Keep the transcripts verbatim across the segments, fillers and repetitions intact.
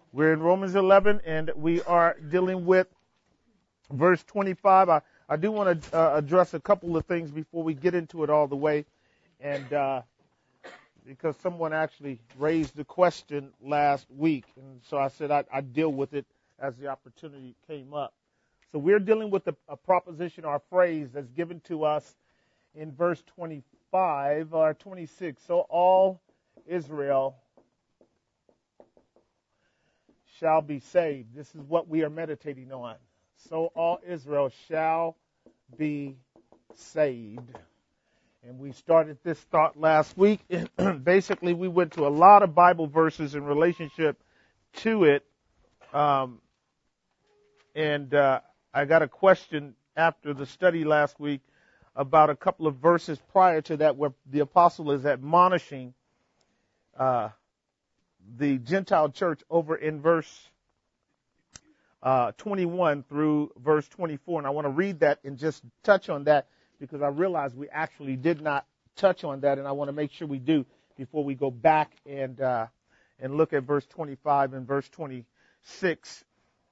We're in Romans eleven, and we are dealing with verse twenty-five. I, I do want to uh, address a couple of things before we get into it all the way, and uh, because someone actually raised the question last week, and so I said I'd, I'd deal with it as the opportunity came up. So we're dealing with a, a proposition or a phrase that's given to us in verse twenty-five or twenty-six. So all Israel shall be saved. This is what we are meditating on. So all Israel shall be saved. And we started this thought last week. Basically, we went to a lot of Bible verses in relationship to it. Um, and uh, I got a question after the study last week about a couple of verses prior to that where the apostle is admonishing uh, the Gentile church over in verse uh, twenty-one through verse twenty-four. And I want to read that and just touch on that because I realize we actually did not touch on that, and I want to make sure we do before we go back and uh, and look at verse twenty-five and verse twenty-six.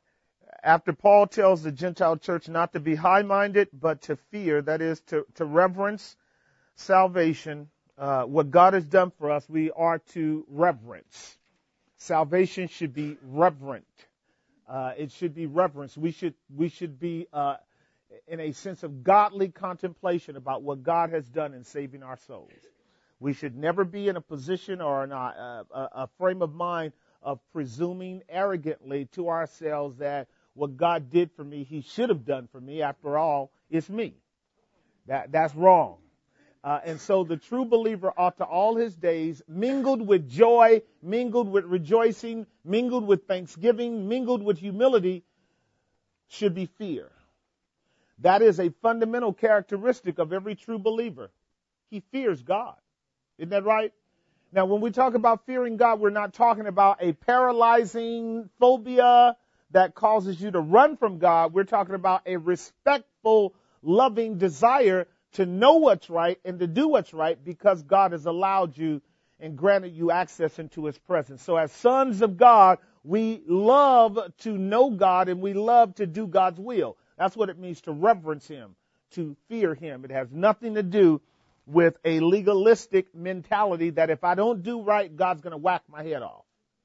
After Paul tells the Gentile church not to be high-minded, but to fear, that is, to, to reverence salvation, uh, what God has done for us, we are to reverence. Salvation should be reverent. Uh, it should be reverenced. We should we should be uh, in a sense of godly contemplation about what God has done in saving our souls. We should never be in a position or in a, a, a frame of mind of presuming arrogantly to ourselves that what God did for me, He should have done for me. After all, it's me. That that's wrong. Uh, and so the true believer ought to all his days, mingled with joy, mingled with rejoicing, mingled with thanksgiving, mingled with humility, should be fear. That is a fundamental characteristic of every true believer. He fears God. Isn't that right? Now, when we talk about fearing God, we're not talking about a paralyzing phobia that causes you to run from God. We're talking about a respectful, loving desire to know what's right and to do what's right because God has allowed you and granted you access into His presence. So as sons of God, we love to know God and we love to do God's will. That's what it means to reverence Him, to fear Him. It has nothing to do with a legalistic mentality that if I don't do right, God's going to whack my head off.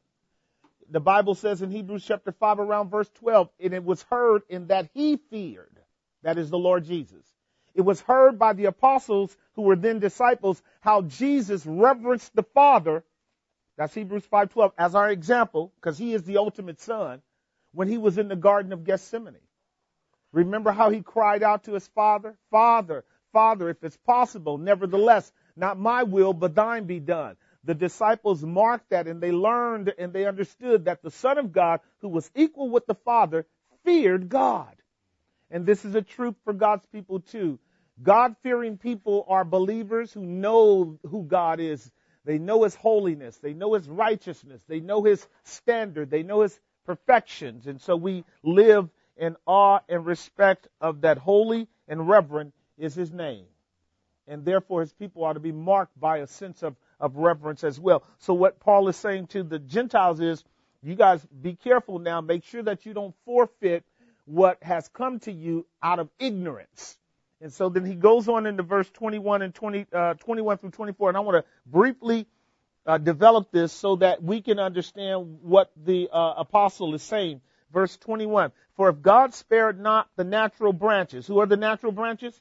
The Bible says in Hebrews chapter five around verse twelve, and it was heard in that He feared, that is the Lord Jesus. It was heard by the apostles who were then disciples how Jesus reverenced the Father, that's Hebrews five twelve, as our example, because He is the ultimate Son, when He was in the Garden of Gethsemane. Remember how He cried out to His Father? Father, Father, if it's possible, nevertheless, not my will, but thine be done. The disciples marked that and they learned and they understood that the Son of God, who was equal with the Father, feared God. And this is a truth for God's people too. God-fearing people are believers who know who God is. They know His holiness. They know His righteousness. They know His standard. They know His perfections. And so we live in awe and respect of that. Holy and reverend is His name. And therefore His people are to be marked by a sense of, of reverence as well. So what Paul is saying to the Gentiles is, you guys be careful now. Make sure that you don't forfeit what has come to you out of ignorance. And so then he goes on into verse twenty-one and twenty, uh, twenty-one through twenty-four. And I want to briefly uh, develop this so that we can understand what the uh, apostle is saying. Verse twenty-one, for if God spared not the natural branches. Who are the natural branches?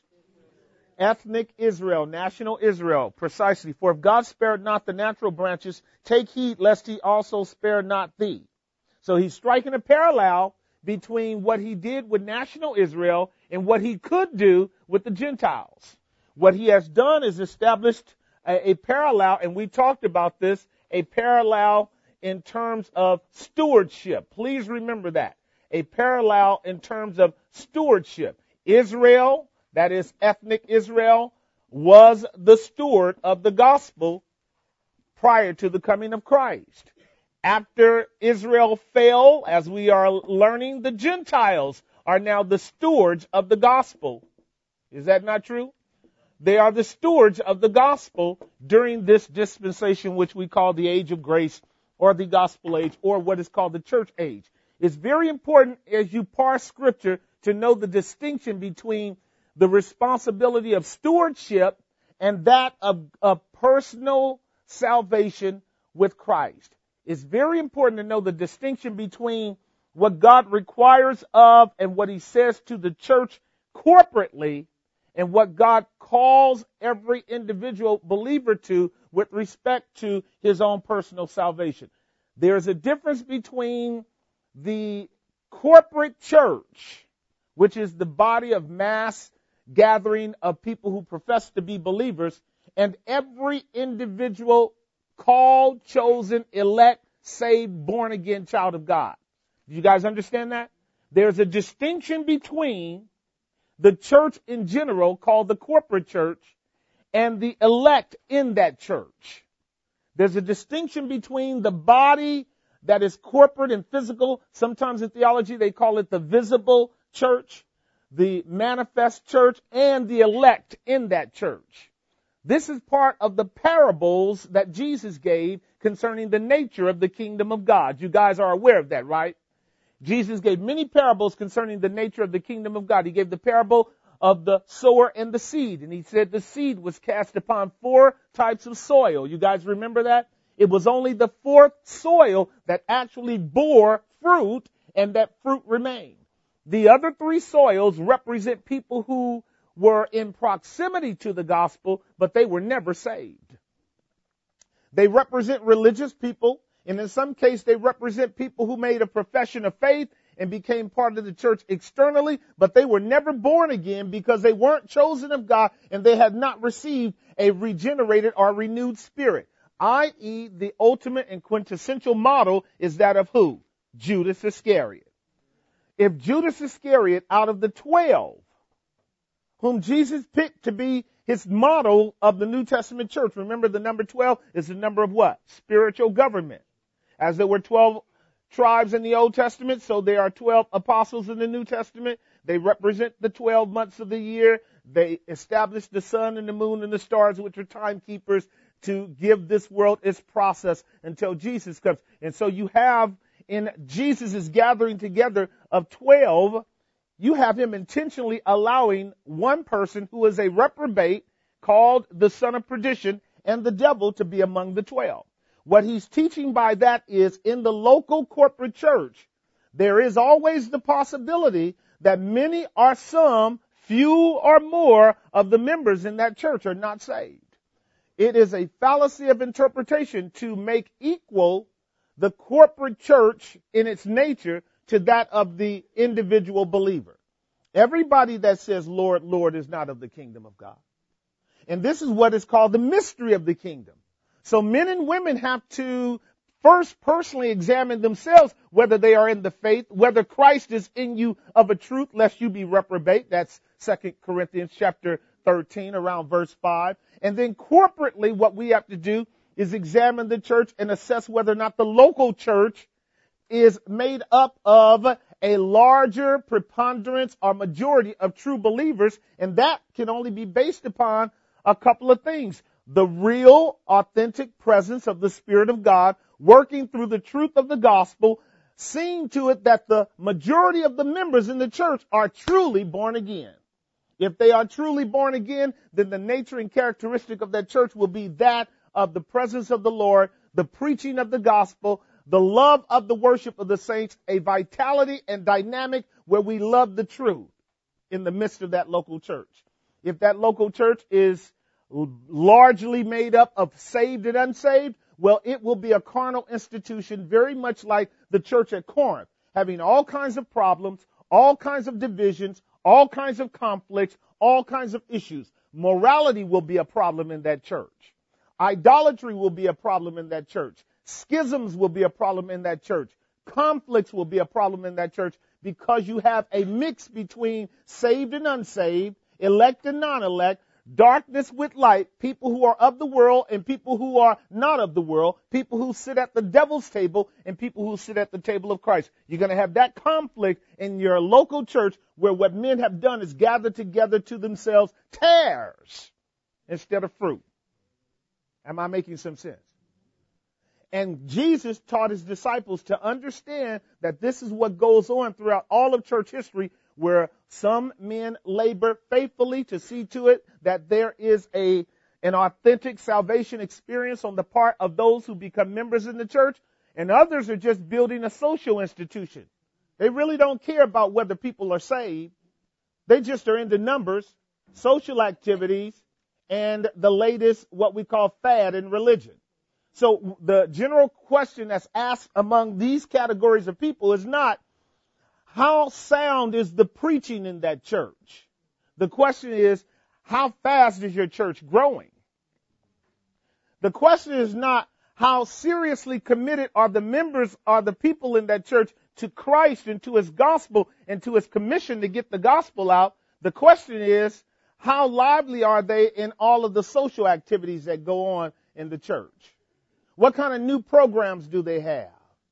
Ethnic Israel, national Israel, precisely. For if God spared not the natural branches, take heed lest He also spare not thee. So he's striking a parallel between what He did with national Israel and what He could do with the Gentiles. What He has done is established a, a parallel, and we talked about this, a parallel in terms of stewardship. Please remember that. A parallel in terms of stewardship. Israel, that is ethnic Israel, was the steward of the gospel prior to the coming of Christ. After Israel fell, as we are learning, the Gentiles are now the stewards of the gospel. Is that not true? They are the stewards of the gospel during this dispensation, which we call the age of grace or the gospel age, or what is called the church age. It's very important as you parse scripture to know the distinction between the responsibility of stewardship and that of, of personal salvation with Christ. It's very important to know the distinction between what God requires of and what he says to the church corporately and what God calls every individual believer to with respect to his own personal salvation. There's a difference between the corporate church, which is the body of mass gathering of people who profess to be believers, and every individual called, chosen, elect, saved, born again child of God. Do you guys understand that? There's a distinction between the church in general, called the corporate church, and the elect in that church. There's a distinction between the body that is corporate and physical. Sometimes in theology they call it the visible church, the manifest church, and the elect in that church. This is part of the parables that Jesus gave concerning the nature of the kingdom of God. You guys are aware of that, right? Jesus gave many parables concerning the nature of the kingdom of God. He gave the parable of the sower and the seed. And he said the seed was cast upon four types of soil. You guys remember that? It was only the fourth soil that actually bore fruit, and that fruit remained. The other three soils represent people who were in proximity to the gospel, but they were never saved. They represent religious people, and in some case they represent people who made a profession of faith and became part of the church externally, but they were never born again because they weren't chosen of God and they had not received a regenerated or renewed spirit. that is, the ultimate and quintessential model is that of who? Judas Iscariot. If Judas Iscariot, out of the twelve, whom Jesus picked to be his model of the New Testament church, remember the number twelve is the number of what? Spiritual government. As there were twelve tribes in the Old Testament, so there are twelve apostles in the New Testament. They represent the twelve months of the year. They established the sun and the moon and the stars, which are timekeepers, to give this world its process until Jesus comes. And so you have in Jesus' gathering together of twelve, you have him intentionally allowing one person who is a reprobate, called the son of perdition, and the devil to be among the twelve. What he's teaching by that is in the local corporate church, there is always the possibility that many or some, few or more of the members in that church are not saved. It is a fallacy of interpretation to make equal the corporate church in its nature to that of the individual believer. Everybody that says, Lord, Lord, is not of the kingdom of God. And this is what is called the mystery of the kingdom. So men and women have to first personally examine themselves, whether they are in the faith, whether Christ is in you of a truth, lest you be reprobate. That's Second Corinthians chapter thirteen, around verse five. And then corporately, what we have to do is examine the church and assess whether or not the local church is made up of a larger preponderance or majority of true believers, and that can only be based upon a couple of things. The real, authentic presence of the Spirit of God working through the truth of the gospel, seeing to it that the majority of the members in the church are truly born again. If they are truly born again, then the nature and characteristic of that church will be that of the presence of the Lord, the preaching of the gospel, the love of the worship of the saints, a vitality and dynamic where we love the truth in the midst of that local church. If that local church is largely made up of saved and unsaved, well, it will be a carnal institution, very much like the church at Corinth, having all kinds of problems, all kinds of divisions, all kinds of conflicts, all kinds of issues. Morality will be a problem in that church. Idolatry will be a problem in that church. Schisms will be a problem in that church. Conflicts will be a problem in that church because you have a mix between saved and unsaved, elect and non-elect, darkness with light, people who are of the world and people who are not of the world, people who sit at the devil's table and people who sit at the table of Christ. You're going to have that conflict in your local church where what men have done is gather together to themselves tares instead of fruit. Am I making some sense? And Jesus taught his disciples to understand that this is what goes on throughout all of church history, where some men labor faithfully to see to it that there is a an authentic salvation experience on the part of those who become members in the church, and others are just building a social institution. They really don't care about whether people are saved. They just are into numbers, social activities, and the latest, what we call fad in religion. So the general question that's asked among these categories of people is not, how sound is the preaching in that church? The question is, how fast is your church growing? The question is not, how seriously committed are the members, are the people in that church to Christ and to his gospel and to his commission to get the gospel out. The question is, how lively are they in all of the social activities that go on in the church? What kind of new programs do they have?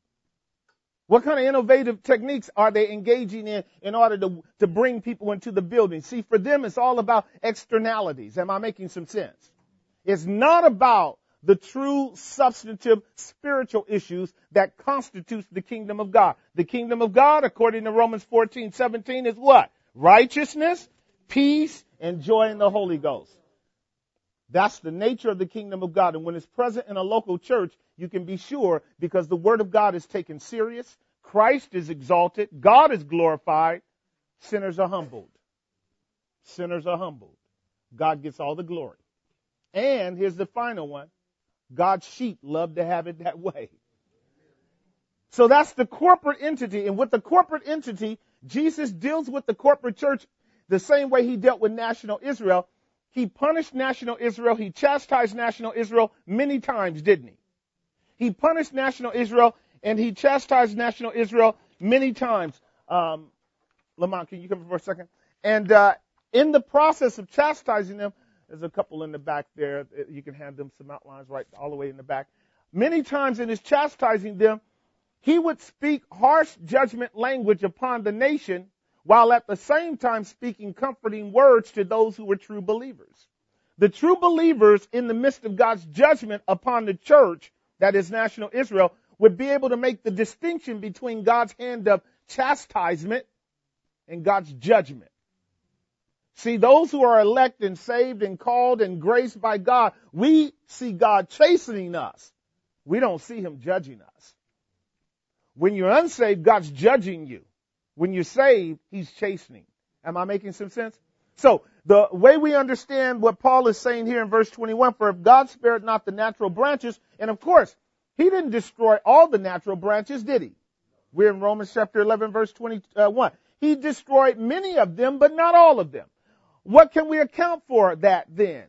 What kind of innovative techniques are they engaging in in order to, to bring people into the building? See, for them, it's all about externalities. Am I making some sense? It's not about the true, substantive, spiritual issues that constitutes the kingdom of God. The kingdom of God, according to Romans fourteen seventeen, is what? Righteousness, peace, and joy in the Holy Ghost. That's the nature of the kingdom of God. And when it's present in a local church, you can be sure, because the word of God is taken serious, Christ is exalted, God is glorified, sinners are humbled. Sinners are humbled. God gets all the glory. And here's the final one. God's sheep love to have it that way. So that's the corporate entity. And with the corporate entity, Jesus deals with the corporate church the same way he dealt with national Israel. He punished national Israel. He chastised national Israel many times, didn't he? He punished national Israel and he chastised national Israel many times. Um, Lamont, can you come for a second? And uh, in the process of chastising them, there's a couple in the back there. You can hand them some outlines right all the way in the back. Many times in his chastising them, he would speak harsh judgment language upon the nation, while at the same time speaking comforting words to those who were true believers. The true believers in the midst of God's judgment upon the church, that is national Israel, would be able to make the distinction between God's hand of chastisement and God's judgment. See, those who are elect and saved and called and graced by God, we see God chastening us. We don't see him judging us. When you're unsaved, God's judging you. When you're saved, he's chastening. Am I making some sense? So the way we understand what Paul is saying here in verse twenty-one, for if God spared not the natural branches, and of course, he didn't destroy all the natural branches, did he? We're in Romans chapter eleven, verse twenty-one. He destroyed many of them, but not all of them. What can we account for that then?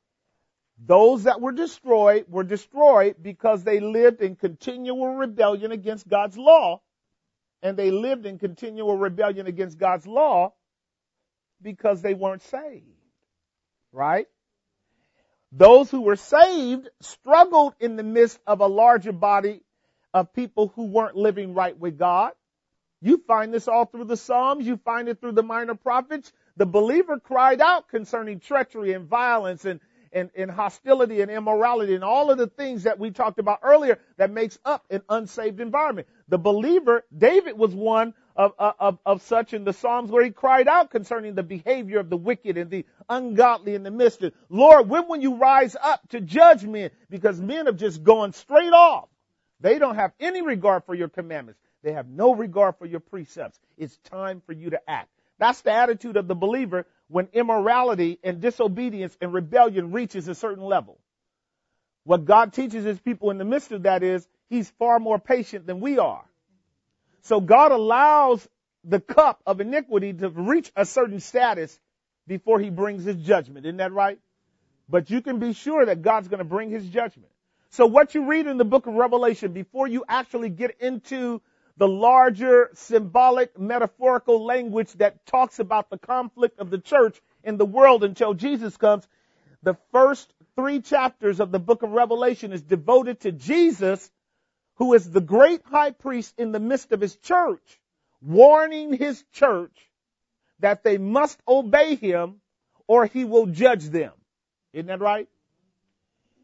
Those that were destroyed were destroyed because they lived in continual rebellion against God's law. And they lived in continual rebellion against God's law because they weren't saved. Right? Those who were saved struggled in the midst of a larger body of people who weren't living right with God. You find this all through the Psalms. You find it through the minor prophets. The believer cried out concerning treachery and violence and, and, and hostility and immorality and all of the things that we talked about earlier that makes up an unsaved environment. The believer, David was one of, of, of such in the Psalms where he cried out concerning the behavior of the wicked and the ungodly in the midst of, Lord, when will you rise up to judge men? Because men have just gone straight off. They don't have any regard for your commandments. They have no regard for your precepts. It's time for you to act. That's the attitude of the believer when immorality and disobedience and rebellion reaches a certain level. What God teaches his people in the midst of that is he's far more patient than we are. So God allows the cup of iniquity to reach a certain status before he brings his judgment. Isn't that right? But you can be sure that God's going to bring his judgment. So what you read in the book of Revelation, before you actually get into the larger symbolic metaphorical language that talks about the conflict of the church in the world until Jesus comes, the first three chapters of the book of Revelation is devoted to Jesus, who is the great high priest in the midst of his church, warning his church that they must obey him or he will judge them. Isn't that right?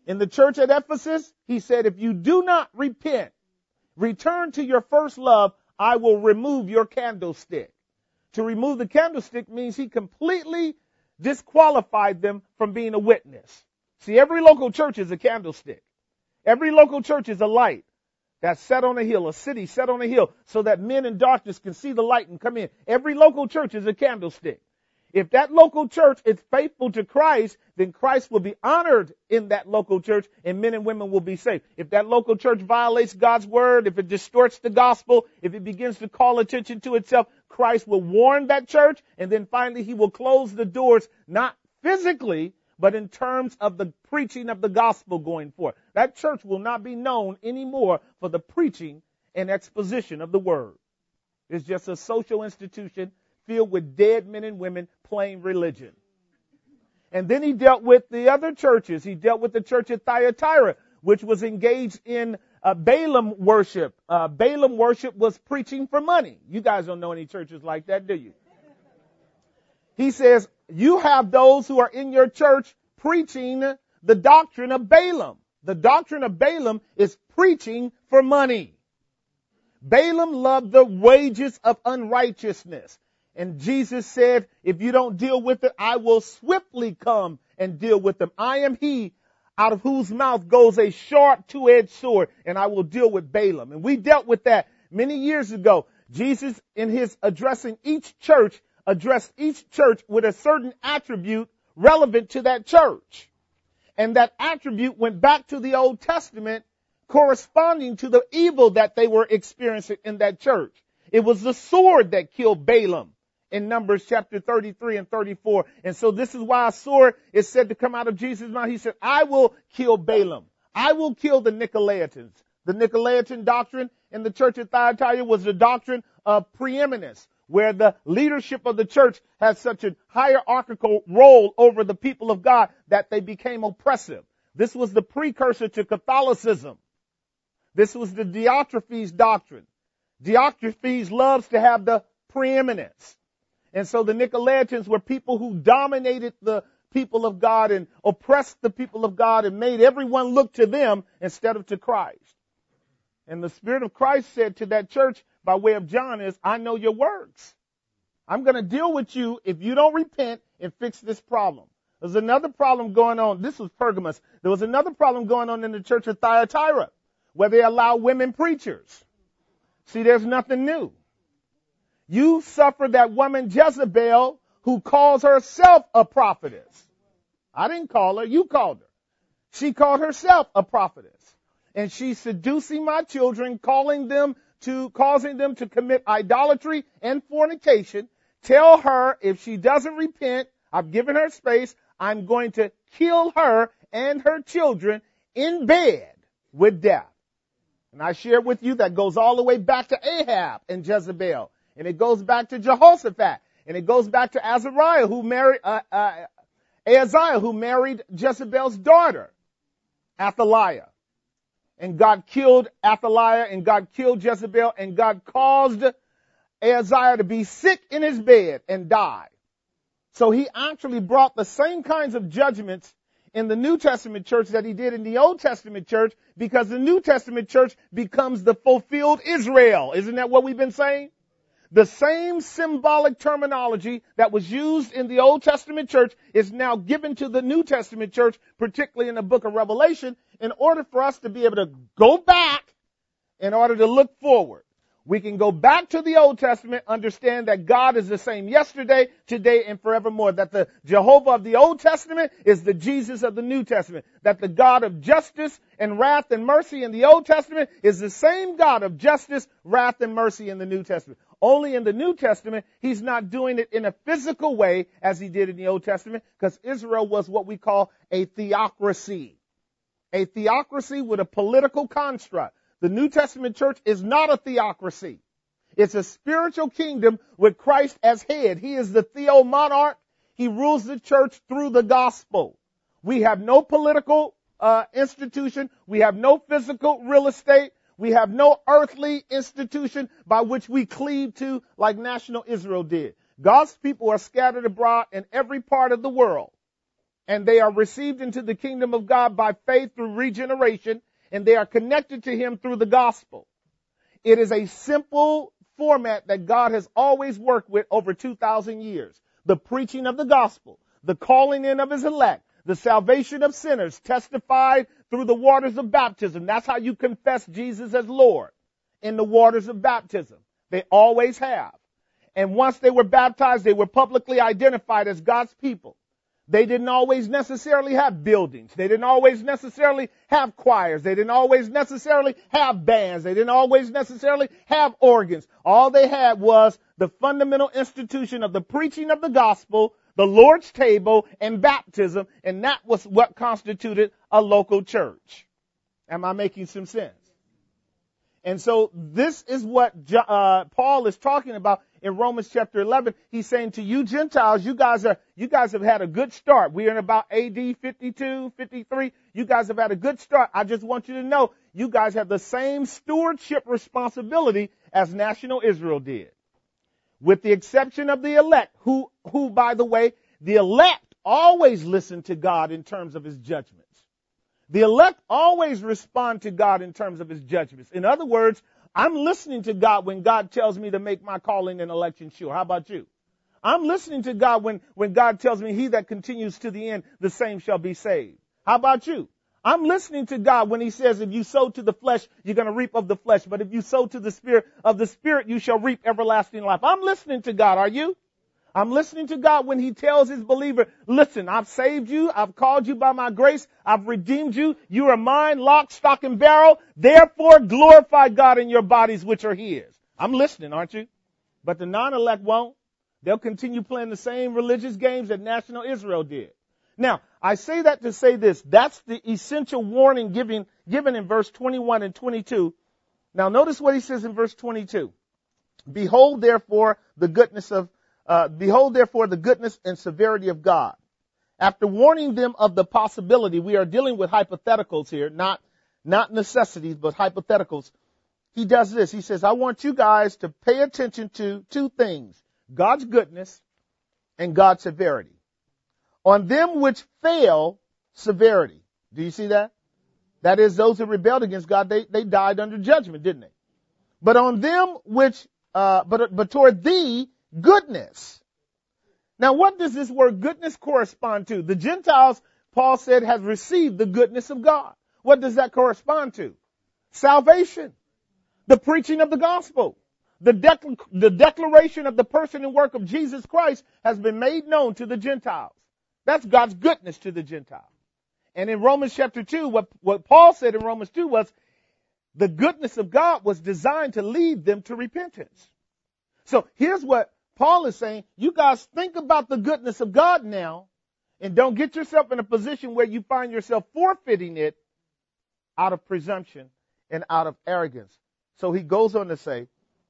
In the church at Ephesus, he said, if you do not repent, return to your first love, I will remove your candlestick. To remove the candlestick means he completely disqualified them from being a witness. See, every local church is a candlestick. Every local church is a light that's set on a hill, a city set on a hill, so that men in darkness can see the light and come in. Every local church is a candlestick. If that local church is faithful to Christ, then Christ will be honored in that local church and men and women will be saved. If that local church violates God's word, if it distorts the gospel, if it begins to call attention to itself, Christ will warn that church, and then finally he will close the doors, not physically, but in terms of the preaching of the gospel going forth. That church will not be known anymore for the preaching and exposition of the word. It's just a social institution filled with dead men and women playing religion. And then he dealt with the other churches. He dealt with the church at Thyatira, which was engaged in uh, Balaam worship. Uh, Balaam worship was preaching for money. You guys don't know any churches like that, do you? He says, you have those who are in your church preaching the doctrine of Balaam. The doctrine of Balaam is preaching for money. Balaam loved the wages of unrighteousness. And Jesus said, if you don't deal with it, I will swiftly come and deal with them. I am he out of whose mouth goes a sharp two-edged sword, and I will deal with Balaam. And we dealt with that many years ago. Jesus, in his addressing each church, addressed each church with a certain attribute relevant to that church. And that attribute went back to the Old Testament, corresponding to the evil that they were experiencing in that church. It was the sword that killed Balaam in Numbers chapter thirty-three and thirty-four. And so this is why a sword is said to come out of Jesus' mouth. He said, I will kill Balaam. I will kill the Nicolaitans. The Nicolaitan doctrine in the church of Thyatira was the doctrine of preeminence, where the leadership of the church had such a hierarchical role over the people of God that they became oppressive. This was the precursor to Catholicism. This was the Diotrephes doctrine. Diotrephes loves to have the preeminence. And so the Nicolaitans were people who dominated the people of God and oppressed the people of God and made everyone look to them instead of to Christ. And the Spirit of Christ said to that church by way of John is, I know your works. I'm going to deal with you if you don't repent and fix this problem. There's another problem going on. This was Pergamos. There was another problem going on in the church of Thyatira where they allow women preachers. See, there's nothing new. You suffer that woman Jezebel who calls herself a prophetess. I didn't call her. You called her. She called herself a prophetess. And she's seducing my children, calling them to, causing them to commit idolatry and fornication. Tell her if she doesn't repent, I've given her space, I'm going to kill her and her children in bed with death. And I shared with you that goes all the way back to Ahab and Jezebel. And it goes back to Jehoshaphat. And it goes back to Azariah, who married, uh, uh, Ahaziah, who married Jezebel's daughter, Athaliah. And God killed Athaliah, and God killed Jezebel, and God caused Ahaziah to be sick in his bed and die. So he actually brought the same kinds of judgments in the New Testament church that he did in the Old Testament church, because the New Testament church becomes the fulfilled Israel. Isn't that what we've been saying? The same symbolic terminology that was used in the Old Testament church is now given to the New Testament church, particularly in the book of Revelation, in order for us to be able to go back in order to look forward. We can go back to the Old Testament, understand that God is the same yesterday, today, and forevermore. That the Jehovah of the Old Testament is the Jesus of the New Testament. That the God of justice and wrath and mercy in the Old Testament is the same God of justice, wrath, and mercy in the New Testament. Only in the New Testament, he's not doing it in a physical way as he did in the Old Testament, because Israel was what we call a theocracy. A theocracy with a political construct. The New Testament church is not a theocracy. It's a spiritual kingdom with Christ as head. He is the theomonarch. He rules the church through the gospel. We have no political uh, institution. We have no physical real estate. We have no earthly institution by which we cleave to like national Israel did. God's people are scattered abroad in every part of the world. and they are received into the kingdom of God by faith through regeneration, and they are connected to him through the gospel. It is a simple format that God has always worked with over two thousand years. The preaching of the gospel, the calling in of his elect, the salvation of sinners testified through the waters of baptism. That's how you confess Jesus as Lord, in the waters of baptism. They always have. And once they were baptized, they were publicly identified as God's people. They didn't always necessarily have buildings. They didn't always necessarily have choirs. They didn't always necessarily have bands. They didn't always necessarily have organs. All they had was the fundamental institution of the preaching of the gospel, the Lord's table, and baptism, and that was what constituted a local church. Am I making some sense? And so this is what uh, Paul is talking about in Romans chapter eleven. He's saying to you Gentiles, you guys are, you guys have had a good start. We're in about A D fifty-two, fifty-three. You guys have had a good start. I just want you to know you guys have the same stewardship responsibility as national Israel did. With the exception of the elect, who, who, by the way, the elect always listen to God in terms of his judgments. The elect always respond to God in terms of his judgments. In other words, I'm listening to God when God tells me to make my calling and election sure. How about you? I'm listening to God when, when God tells me he that continues to the end, the same shall be saved. How about you? I'm listening to God when he says, if you sow to the flesh, you're going to reap of the flesh. But if you sow to the spirit, of the spirit, you shall reap everlasting life. I'm listening to God. Are you? I'm listening to God when he tells his believer, listen, I've saved you. I've called you by my grace. I've redeemed you. You are mine, lock, stock, and barrel. Therefore, glorify God in your bodies, which are his. I'm listening, aren't you? But the non-elect won't. They'll continue playing the same religious games that national Israel did. Now, I say that to say this. That's the essential warning given, given in verse twenty-one and twenty-two. Now, notice what he says in verse twenty-two. Behold, therefore, the goodness of Uh, behold, therefore, the goodness and severity of God. After warning them of the possibility, we are dealing with hypotheticals here, not, not necessities, but hypotheticals. He does this. He says, I want you guys to pay attention to two things, God's goodness and God's severity. On them which fail, severity. Do you see that? That is, those who rebelled against God, they, they died under judgment, didn't they? But on them which, uh, but, but toward thee, goodness. Now, what does this word goodness correspond to? The Gentiles, Paul said, has received the goodness of God. What does that correspond to? Salvation. The preaching of the gospel. The, dec- the declaration of the person and work of Jesus Christ has been made known to the Gentiles. That's God's goodness to the Gentiles. And in Romans chapter two, what, what Paul said in Romans two was the goodness of God was designed to lead them to repentance. So here's what Paul is saying, you guys think about the goodness of God now, and don't get yourself in a position where you find yourself forfeiting it out of presumption and out of arrogance. So he goes on to say,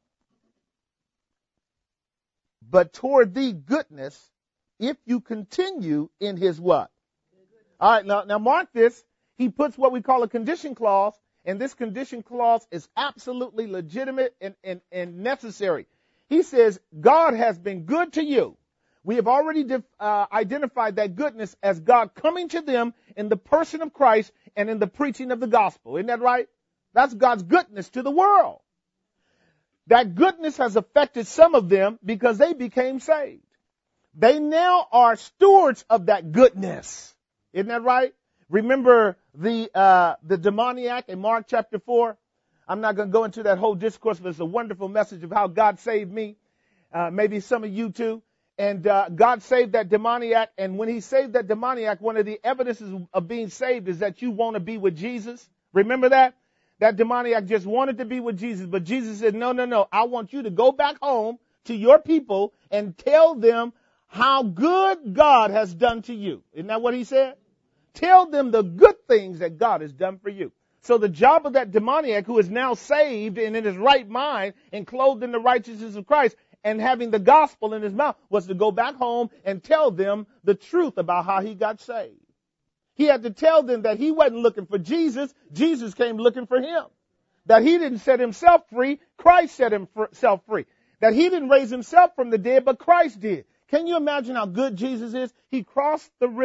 but toward thee goodness, if you continue in his what? All right, now, now mark this. He puts what we call a condition clause, and this condition clause is absolutely legitimate and, and, and necessary. He says, God has been good to you. We have already def, uh, identified that goodness as God coming to them in the person of Christ and in the preaching of the gospel. Isn't that right? That's God's goodness to the world. That goodness has affected some of them because they became saved. They now are stewards of that goodness. Isn't that right? Remember the uh, the demoniac in Mark chapter four? I'm not going to go into that whole discourse, but it's a wonderful message of how God saved me. Uh, maybe some of you too. And uh, God saved that demoniac. And when he saved that demoniac, one of the evidences of being saved is that you want to be with Jesus. Remember that? That demoniac just wanted to be with Jesus. But Jesus said, no, no, no. I want you to go back home to your people and tell them how good God has done to you. Isn't that what he said? Tell them the good things that God has done for you. So the job of that demoniac who is now saved and in his right mind and clothed in the righteousness of Christ and having the gospel in his mouth was to go back home and tell them the truth about how he got saved. He had to tell them that he wasn't looking for Jesus. Jesus came looking for him. That he didn't set himself free. Christ set himself free. That he didn't raise himself from the dead, but Christ did. Can you imagine how good Jesus is? He crossed the river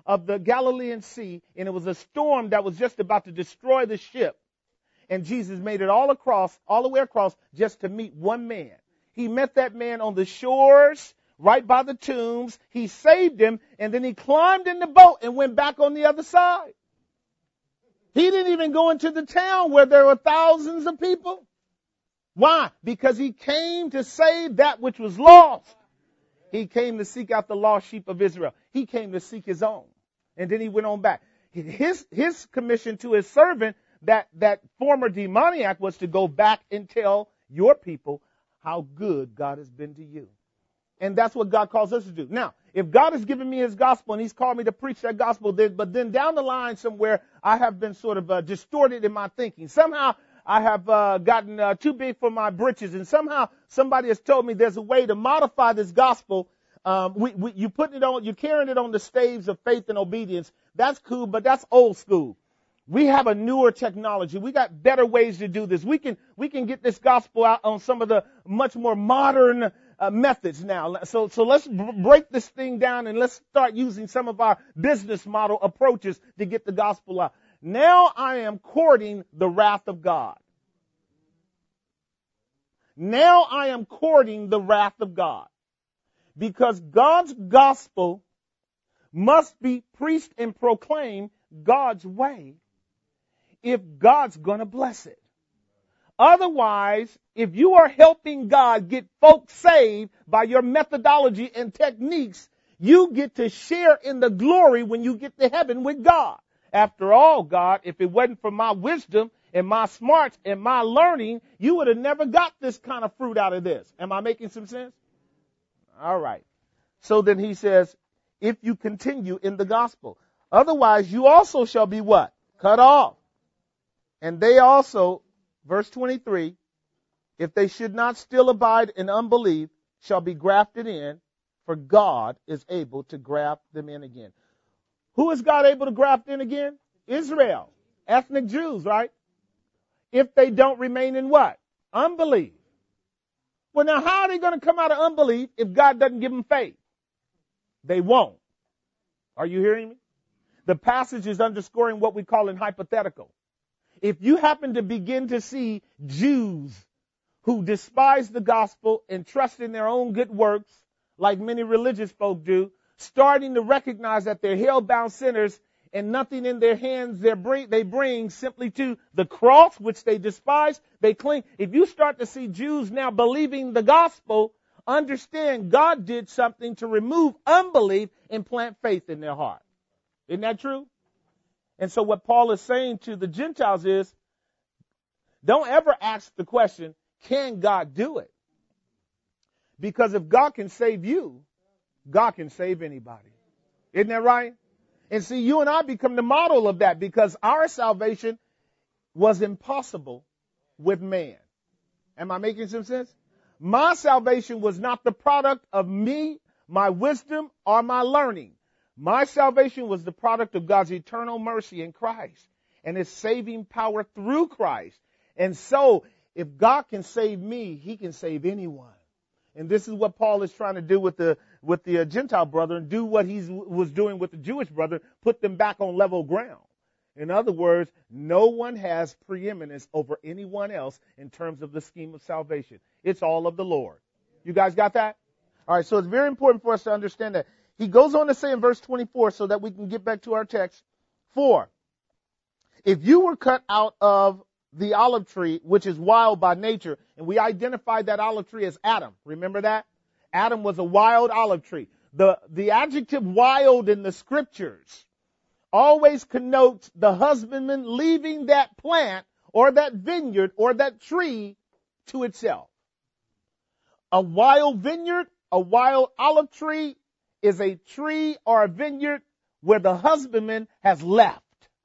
of the Galilean Sea, and it was a storm that was just about to destroy the ship. And Jesus made it all across, all the way across, just to meet one man. He met that man on the shores, right by the tombs. He saved him, and then he climbed in the boat and went back on the other side. He didn't even go into the town where there were thousands of people. Why? Because he came to save that which was lost. He came to seek out the lost sheep of Israel. He came to seek his own. And then he went on back. His, his commission to his servant, that, that former demoniac, was to go back and tell your people how good God has been to you. And that's what God calls us to do. Now, if God has given me his gospel and he's called me to preach that gospel, then, but then down the line somewhere, I have been sort of uh, distorted in my thinking. Somehow I have uh, gotten uh, too big for my britches, and somehow somebody has told me there's a way to modify this gospel. Um, we, we, you putting it on, you're carrying it on the staves of faith and obedience. That's cool, but that's old school. We have a newer technology. We got better ways to do this. We can, we can get this gospel out on some of the much more modern uh, methods now. So, so let's b- break this thing down and let's start using some of our business model approaches to get the gospel out. Now I am courting the wrath of God. Now I am courting the wrath of God. Because God's gospel must be preached and proclaimed God's way if God's going to bless it. Otherwise, if you are helping God get folks saved by your methodology and techniques, you get to share in the glory when you get to heaven with God. After all, God, if it wasn't for my wisdom and my smarts and my learning, you would have never got this kind of fruit out of this. Am I making some sense? All right. So then he says, if you continue in the gospel, otherwise you also shall be what? Cut off. And they also, verse twenty-three, if they should not still abide in unbelief, shall be grafted in, for God is able to graft them in again. Who is God able to graft in again? Israel. Ethnic Jews, right? If they don't remain in what? Unbelief. Well, now how are they going to come out of unbelief if God doesn't give them faith? They won't. Are you hearing me? The passage is underscoring what we call an hypothetical. If you happen to begin to see Jews who despise the gospel and trust in their own good works, like many religious folk do, starting to recognize that they're hell-bound sinners and nothing in their hands they bring, they bring simply to the cross, which they despise, they cling. If you start to see Jews now believing the gospel, understand God did something to remove unbelief and plant faith in their heart. Isn't that true? And so what Paul is saying to the Gentiles is, don't ever ask the question, can God do it? Because if God can save you, God can save anybody. Isn't that right? And see, you and I become the model of that because our salvation was impossible with man. Am I making some sense? My salvation was not the product of me, my wisdom, or my learning. My salvation was the product of God's eternal mercy in Christ and his saving power through Christ. And so, if God can save me, he can save anyone. And this is what Paul is trying to do with the with the uh, Gentile brother and do what he was doing with the Jewish brother, put them back on level ground. In other words, no one has preeminence over anyone else in terms of the scheme of salvation. It's all of the Lord. You guys got that? All right, so it's very important for us to understand that. He goes on to say in verse twenty-four, so that we can get back to our text, for if you were cut out of the olive tree, which is wild by nature, and we identified that olive tree as Adam. Remember that? Adam was a wild olive tree. The, the adjective wild in the scriptures always connotes the husbandman leaving that plant or that vineyard or that tree to itself. A wild vineyard, a wild olive tree is a tree or a vineyard where the husbandman has left.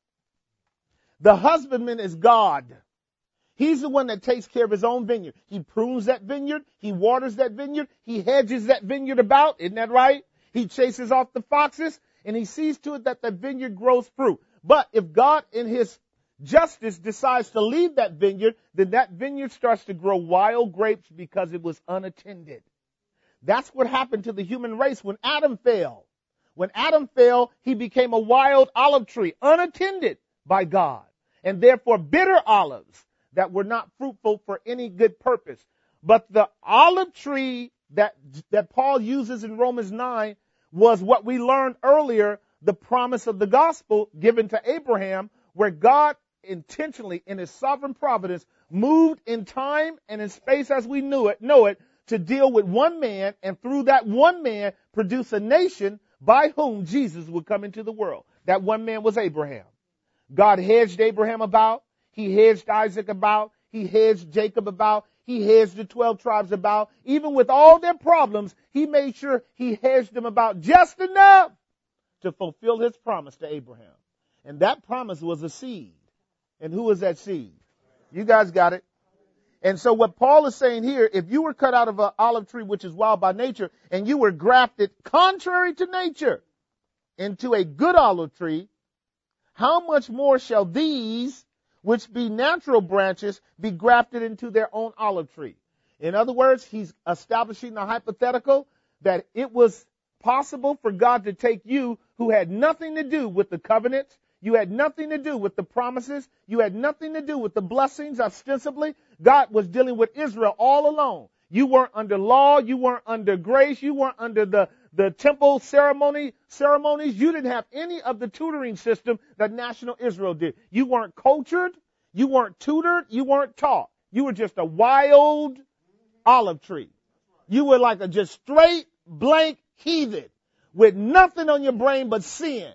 The husbandman is God. He's the one that takes care of his own vineyard. He prunes that vineyard. He waters that vineyard. He hedges that vineyard about. Isn't that right? He chases off the foxes and he sees to it that the vineyard grows fruit. But if God in his justice decides to leave that vineyard, then that vineyard starts to grow wild grapes because it was unattended. That's what happened to the human race when Adam fell. When Adam fell, he became a wild olive tree, unattended by God, and therefore bitter olives that were not fruitful for any good purpose. But the olive tree that, that Paul uses in Romans nine was what we learned earlier, the promise of the gospel given to Abraham, where God intentionally, in his sovereign providence, moved in time and in space as we knew it, know it, to deal with one man, and through that one man produce a nation by whom Jesus would come into the world. That one man was Abraham. God hedged Abraham about. He hedged Isaac about. He hedged Jacob about. He hedged the twelve tribes about. Even with all their problems, he made sure he hedged them about just enough to fulfill his promise to Abraham. And that promise was a seed. And who was that seed? You guys got it. And so what Paul is saying here, if you were cut out of an olive tree, which is wild by nature, and you were grafted contrary to nature into a good olive tree, how much more shall these, which be natural branches, be grafted into their own olive tree? In other words, he's establishing the hypothetical that it was possible for God to take you who had nothing to do with the covenants, you had nothing to do with the promises, you had nothing to do with the blessings ostensibly. God was dealing with Israel all alone. You weren't under law, you weren't under grace, you weren't under the, the temple ceremony ceremonies. You didn't have any of the tutoring system that national Israel did. You weren't cultured, you weren't tutored, you weren't taught. You were just a wild olive tree. You were like a just straight, blank heathen with nothing on your brain but sin.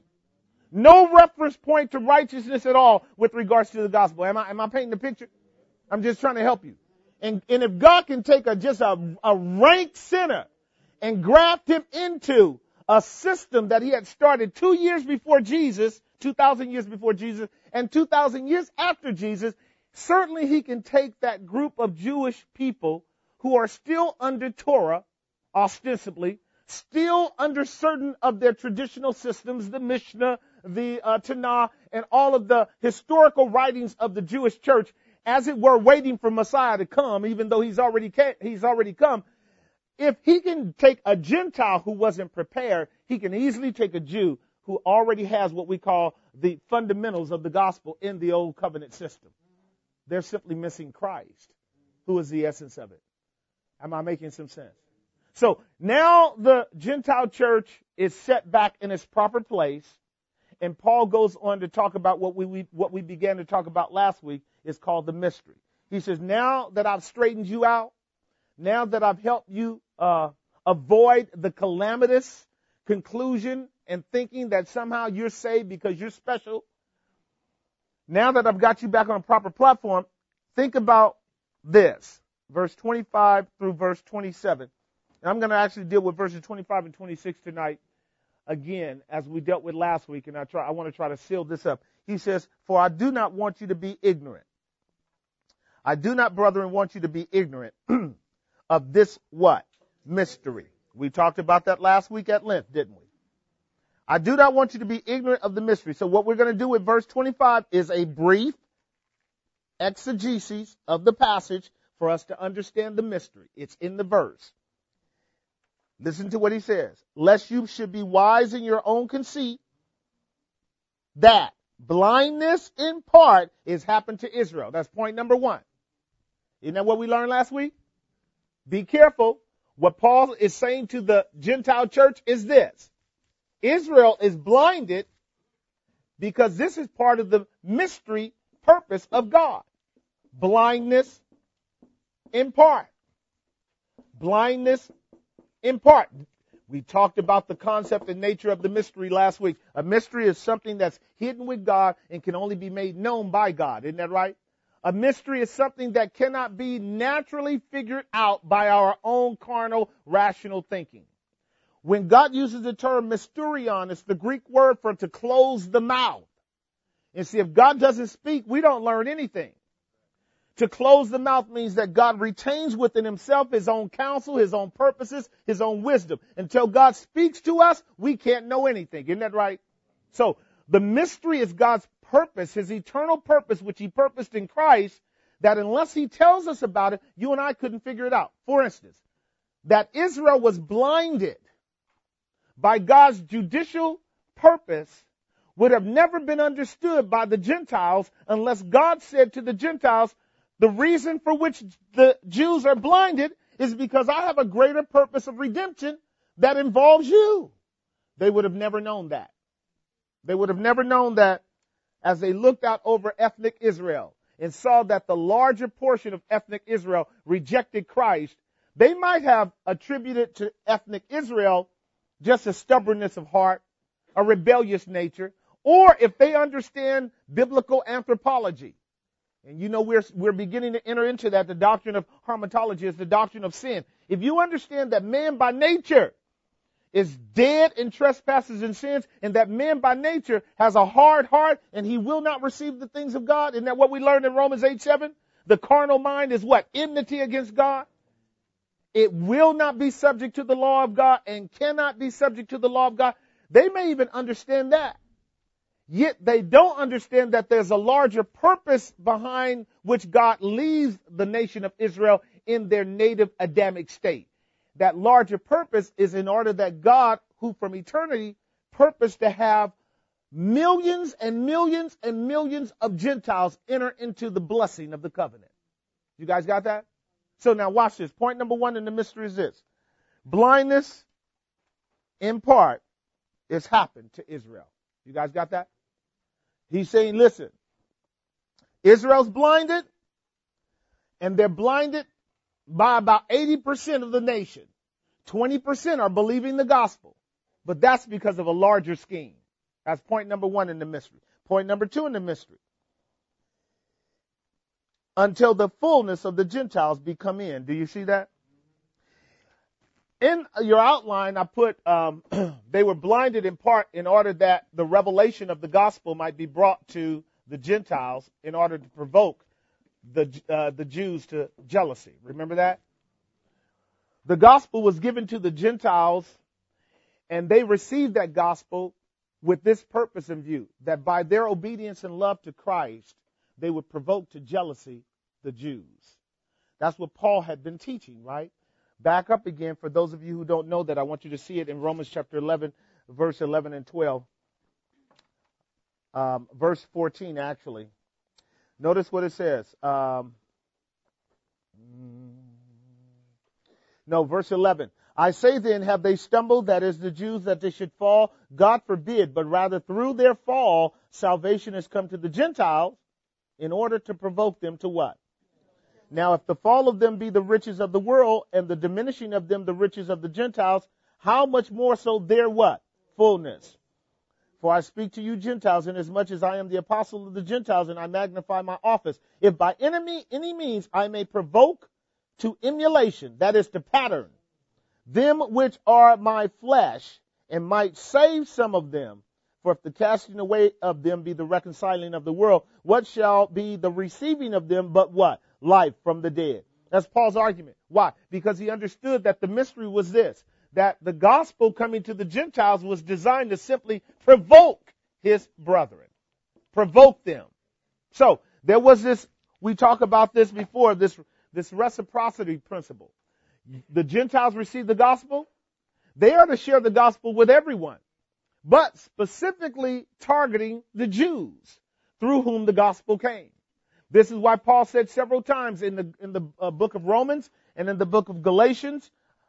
No reference point to righteousness at all with regards to the gospel. Am I, am I painting the picture? I'm just trying to help you. And, and if God can take a, just a, a rank sinner and graft him into a system that he had started two years before Jesus, two thousand years before Jesus, and two thousand years after Jesus, certainly he can take that group of Jewish people who are still under Torah, ostensibly, still under certain of their traditional systems, the Mishnah, the uh, Tanakh, and all of the historical writings of the Jewish church, as it were, waiting for Messiah to come, even though he's already came, he's already come. If he can take a Gentile who wasn't prepared, he can easily take a Jew who already has what we call the fundamentals of the gospel in the old covenant system. They're simply missing Christ, who is the essence of it. Am I making some sense? So now the Gentile church is set back in its proper place, and Paul goes on to talk about what we, we what we began to talk about last week is called the mystery. He says, now that I've straightened you out, now that I've helped you uh, avoid the calamitous conclusion and thinking that somehow you're saved because you're special, now that I've got you back on a proper platform, think about this, verse twenty-five through verse twenty-seven. And I'm going to actually deal with verses twenty-five and twenty-six tonight again, as we dealt with last week, and I try I want to try to seal this up. He says, for I do not want you to be ignorant. I do not, brethren, want you to be ignorant of this what? Mystery. We talked about that last week at length, didn't we? I do not want you to be ignorant of the mystery. So what we're going to do with verse twenty-five is a brief exegesis of the passage for us to understand the mystery. It's in the verse. Listen to what he says. Lest you should be wise in your own conceit, that blindness in part is happened to Israel. That's point number one. Isn't that what we learned last week? Be careful. What Paul is saying to the Gentile church is this. Israel is blinded because this is part of the mystery purpose of God. Blindness in part. Blindness in part. We talked about the concept and nature of the mystery last week. A mystery is something that's hidden with God and can only be made known by God. Isn't that right? A mystery is something that cannot be naturally figured out by our own carnal, rational thinking. When God uses the term mysterion, it's the Greek word for to close the mouth. And see, if God doesn't speak, we don't learn anything. To close the mouth means that God retains within himself his own counsel, his own purposes, his own wisdom. Until God speaks to us, we can't know anything. Isn't that right? So the mystery is God's purpose, his eternal purpose, which he purposed in Christ, that unless he tells us about it, you and I couldn't figure it out. For instance, that Israel was blinded by God's judicial purpose would have never been understood by the Gentiles unless God said to the Gentiles, the reason for which the Jews are blinded is because I have a greater purpose of redemption that involves you. They would have never known that. They would have never known that as they looked out over ethnic Israel and saw that the larger portion of ethnic Israel rejected Christ. They might have attributed to ethnic Israel just a stubbornness of heart, a rebellious nature, or if they understand biblical anthropology. And you know, we're, we're beginning to enter into that. The doctrine of hamartology is the doctrine of sin. If you understand that man by nature is dead in trespasses and sins, and that man by nature has a hard heart and he will not receive the things of God, isn't that what we learned in Romans eight seven? The carnal mind is what? Enmity against God. It will not be subject to the law of God and cannot be subject to the law of God. They may even understand that. Yet they don't understand that there's a larger purpose behind which God leaves the nation of Israel in their native Adamic state. That larger purpose is in order that God, who from eternity purposed to have millions and millions and millions of Gentiles enter into the blessing of the covenant. You guys got that? So now watch this. Point number one in the mystery is this. Blindness, in part, has happened to Israel. You guys got that? He's saying, listen, Israel's blinded, and they're blinded by about eighty percent of the nation. twenty percent are believing the gospel, but that's because of a larger scheme. That's point number one in the mystery. Point number two in the mystery. Until the fullness of the Gentiles be come in. Do you see that? In your outline, I put um, they were blinded in part in order that the revelation of the gospel might be brought to the Gentiles in order to provoke the uh, the Jews to jealousy. Remember that? The gospel was given to the Gentiles, and they received that gospel with this purpose in view, that by their obedience and love to Christ, they would provoke to jealousy the Jews. That's what Paul had been teaching, right? Back up again, for those of you who don't know that, I want you to see it in Romans chapter eleven, verse eleven and twelve. Um, verse fourteen, actually. Notice what it says. Um, no, verse eleven. I say then, have they stumbled, that is the Jews, that they should fall? God forbid, but rather through their fall, salvation has come to the Gentiles in order to provoke them to what? Now, if the fall of them be the riches of the world, and the diminishing of them the riches of the Gentiles, how much more so their what? Fullness. For I speak to you Gentiles, inasmuch as I am the apostle of the Gentiles, and I magnify my office. If by any, any means I may provoke to emulation, that is to pattern, them which are my flesh, and might save some of them. For if the casting away of them be the reconciling of the world, what shall be the receiving of them but what? Life from the dead. That's Paul's argument. Why? Because he understood that the mystery was this, that the gospel coming to the Gentiles was designed to simply provoke his brethren. Provoke them. So there was this, we talked about this before, this, this reciprocity principle. The Gentiles receive the gospel. They are to share the gospel with everyone, but specifically targeting the Jews through whom the gospel came. This is why Paul said several times in the in the uh, book of Romans and in the book of Galatians.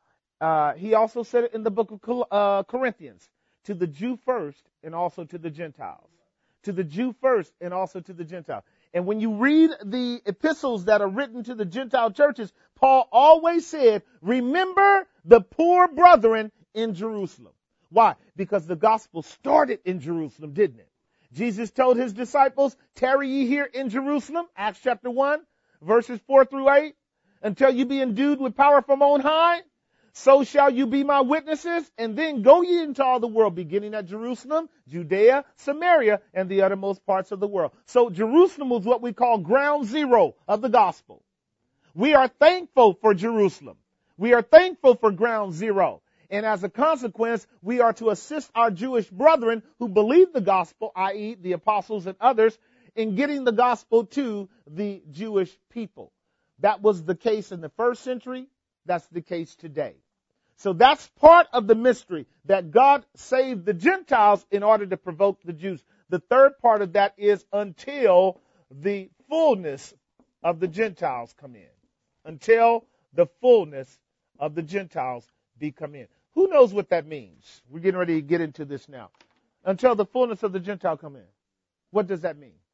Uh, he also said it in the book of uh, Corinthians, to the Jew first and also to the Gentiles. To the Jew first and also to the Gentile. And when you read the epistles that are written to the Gentile churches, Paul always said, remember the poor brethren in Jerusalem. Why? Because the gospel started in Jerusalem, didn't it? Jesus told his disciples, tarry ye here in Jerusalem, Acts chapter one, verses four through eight, until you be endued with power from on high. So shall you be my witnesses, and then go ye into all the world, beginning at Jerusalem, Judea, Samaria, and the uttermost parts of the world. So Jerusalem was what we call ground zero of the gospel. We are thankful for Jerusalem. We are thankful for ground zero. And as a consequence, we are to assist our Jewish brethren who believe the gospel, that is the apostles and others, in getting the gospel to the Jewish people. That was the case in the first century. That's the case today. So that's part of the mystery, that God saved the Gentiles in order to provoke the Jews. The third part of that is until the fullness of the Gentiles come in. Until the fullness of the Gentiles be come in. Who knows what that means? We're getting ready to get into this now. Until the fullness of the Gentile come in. What does that mean?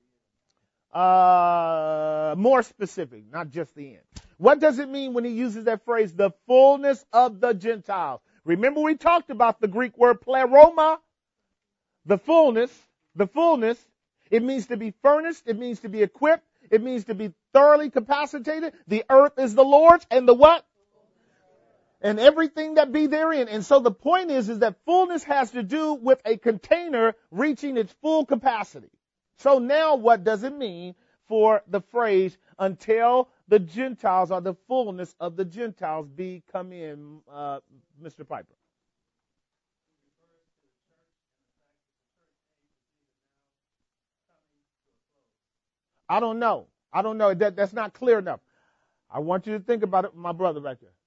Uh, more specific, not just the end. What does it mean when he uses that phrase, the fullness of the Gentiles? Remember we talked about the Greek word pleroma, the fullness, the fullness. It means to be furnished. It means to be equipped. It means to be thoroughly capacitated. The earth is the Lord's and the what? And everything that be therein. And so the point is, is that fullness has to do with a container reaching its full capacity. So now what does it mean for the phrase, until the Gentiles or the fullness of the Gentiles be come in, uh, Mister Piper? I don't know. I don't know. That, that's not clear enough. I want you to think about it, my brother right there.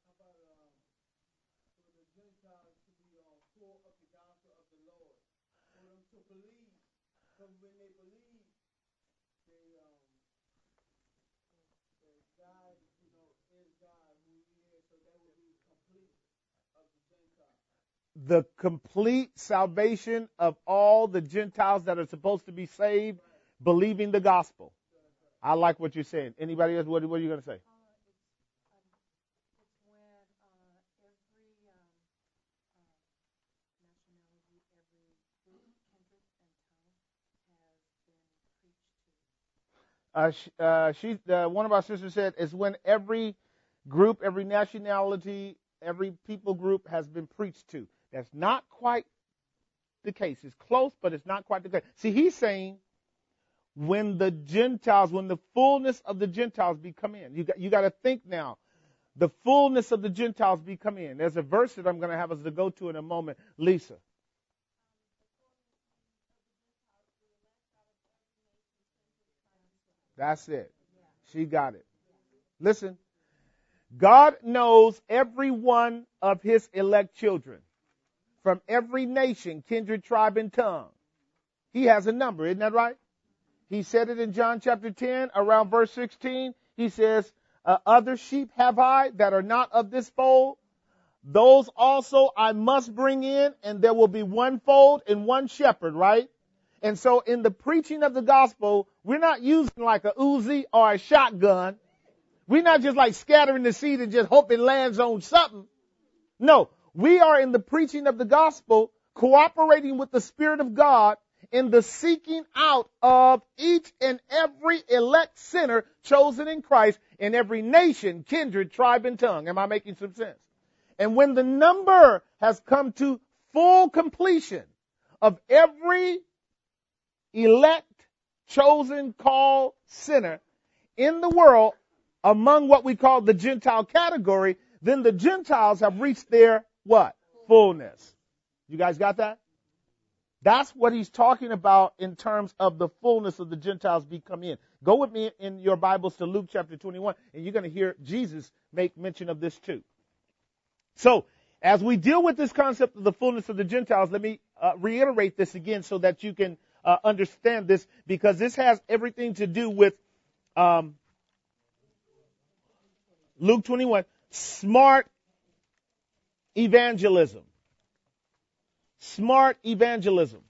The complete salvation of all the Gentiles that are supposed to be saved, believing the gospel. I like what you're saying. Anybody else? What, what are you going to say? Uh, she, uh, she uh, one of our sisters said, it's when every group, every nationality, every people group has been preached to. That's not quite the case. It's close, but it's not quite the case. See, he's saying when the Gentiles, when the fullness of the Gentiles be come in. You got, you got to think now. The fullness of the Gentiles be come in. There's a verse that I'm going to have us to go to in a moment. Lisa. That's it. She got it. Listen. God knows every one of his elect children from every nation, kindred, tribe, and tongue. He has a number, isn't that right? He said it in John chapter ten, around verse sixteen. He says, uh, other sheep have I that are not of this fold. Those also I must bring in, and there will be one fold and one shepherd, right? And so in the preaching of the gospel, we're not using like a Uzi or a shotgun. We're not just like scattering the seed and just hope it lands on something. No, we are in the preaching of the gospel, cooperating with the Spirit of God in the seeking out of each and every elect sinner chosen in Christ in every nation, kindred, tribe, and tongue. Am I making some sense? And when the number has come to full completion of every elect, chosen, called sinner in the world, among what we call the Gentile category, then the Gentiles have reached their what? Fullness. You guys got that? That's what he's talking about in terms of the fullness of the Gentiles be come in. Go with me in your Bibles to Luke chapter twenty-one, and you're going to hear Jesus make mention of this too. So, as we deal with this concept of the fullness of the Gentiles, let me uh, reiterate this again so that you can uh, understand this, because this has everything to do with um, Luke twenty-one, smart evangelism. Smart evangelism.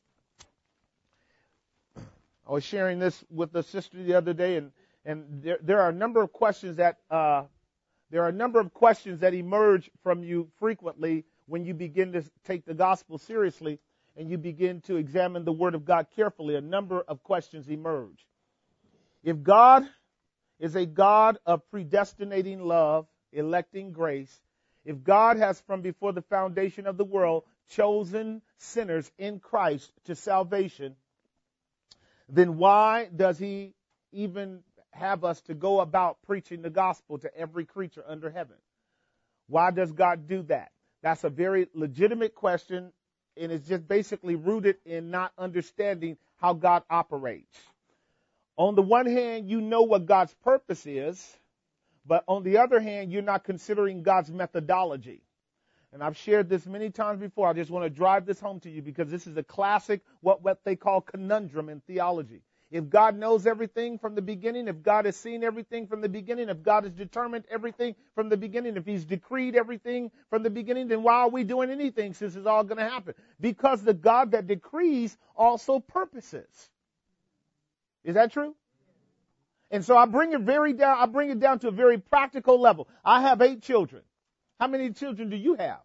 I was sharing this with a sister the other day, and, and there, there are a number of questions that uh, there are a number of questions that emerge from you frequently when you begin to take the gospel seriously and you begin to examine the Word of God carefully. A number of questions emerge. If God is a God of predestinating love, electing grace, if God has from before the foundation of the world chosen sinners in Christ to salvation, then why does he even have us to go about preaching the gospel to every creature under heaven? Why does God do that? That's a very legitimate question, and it's just basically rooted in not understanding how God operates. On the one hand, you know what God's purpose is, but on the other hand, you're not considering God's methodology. And I've shared this many times before. I just want to drive this home to you because this is a classic, what, what they call conundrum in theology. If God knows everything from the beginning, if God has seen everything from the beginning, if God has determined everything from the beginning, if He's decreed everything from the beginning, then why are we doing anything since it's all going to happen? Because the God that decrees also purposes. Is that true? And so I bring it very down, I bring it down to a very practical level. I have eight children. How many children do you have?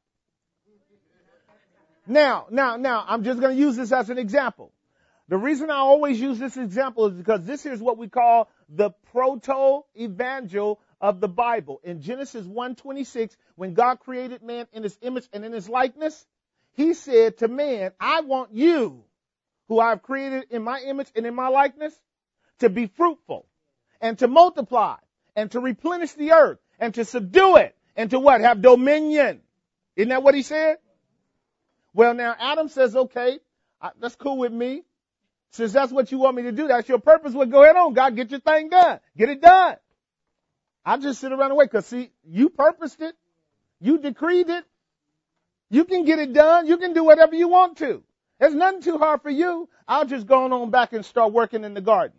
Now, now, now, I'm just going to use this as an example. The reason I always use this example is because this is what we call the proto-evangel of the Bible. In Genesis one twenty-six, when God created man in His image and in His likeness, He said to man, I want you, who I've created in my image and in my likeness, to be fruitful and to multiply and to replenish the earth and to subdue it and to what? Have dominion. Isn't that what He said? Well, now Adam says, okay, I, that's cool with me. Since that's what you want me to do, that's your purpose, well, go ahead on, God, get your thing done. Get it done. I just sit around and wait, because see, you purposed it. You decreed it. You can get it done. You can do whatever you want to. There's nothing too hard for you. I'll just go on back and start working in the garden.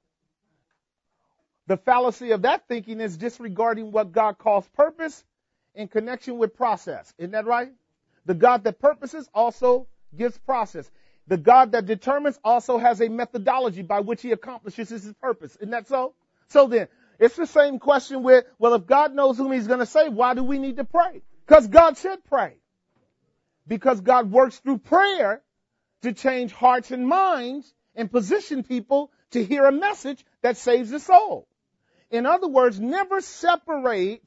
The fallacy of that thinking is disregarding what God calls purpose in connection with process. Isn't that right? The God that purposes also gives process. The God that determines also has a methodology by which He accomplishes His purpose. Isn't that so? So then, it's the same question with, well, if God knows whom He's going to save, why do we need to pray? Because God said pray. Because God works through prayer to change hearts and minds and position people to hear a message that saves the soul. In other words, never separate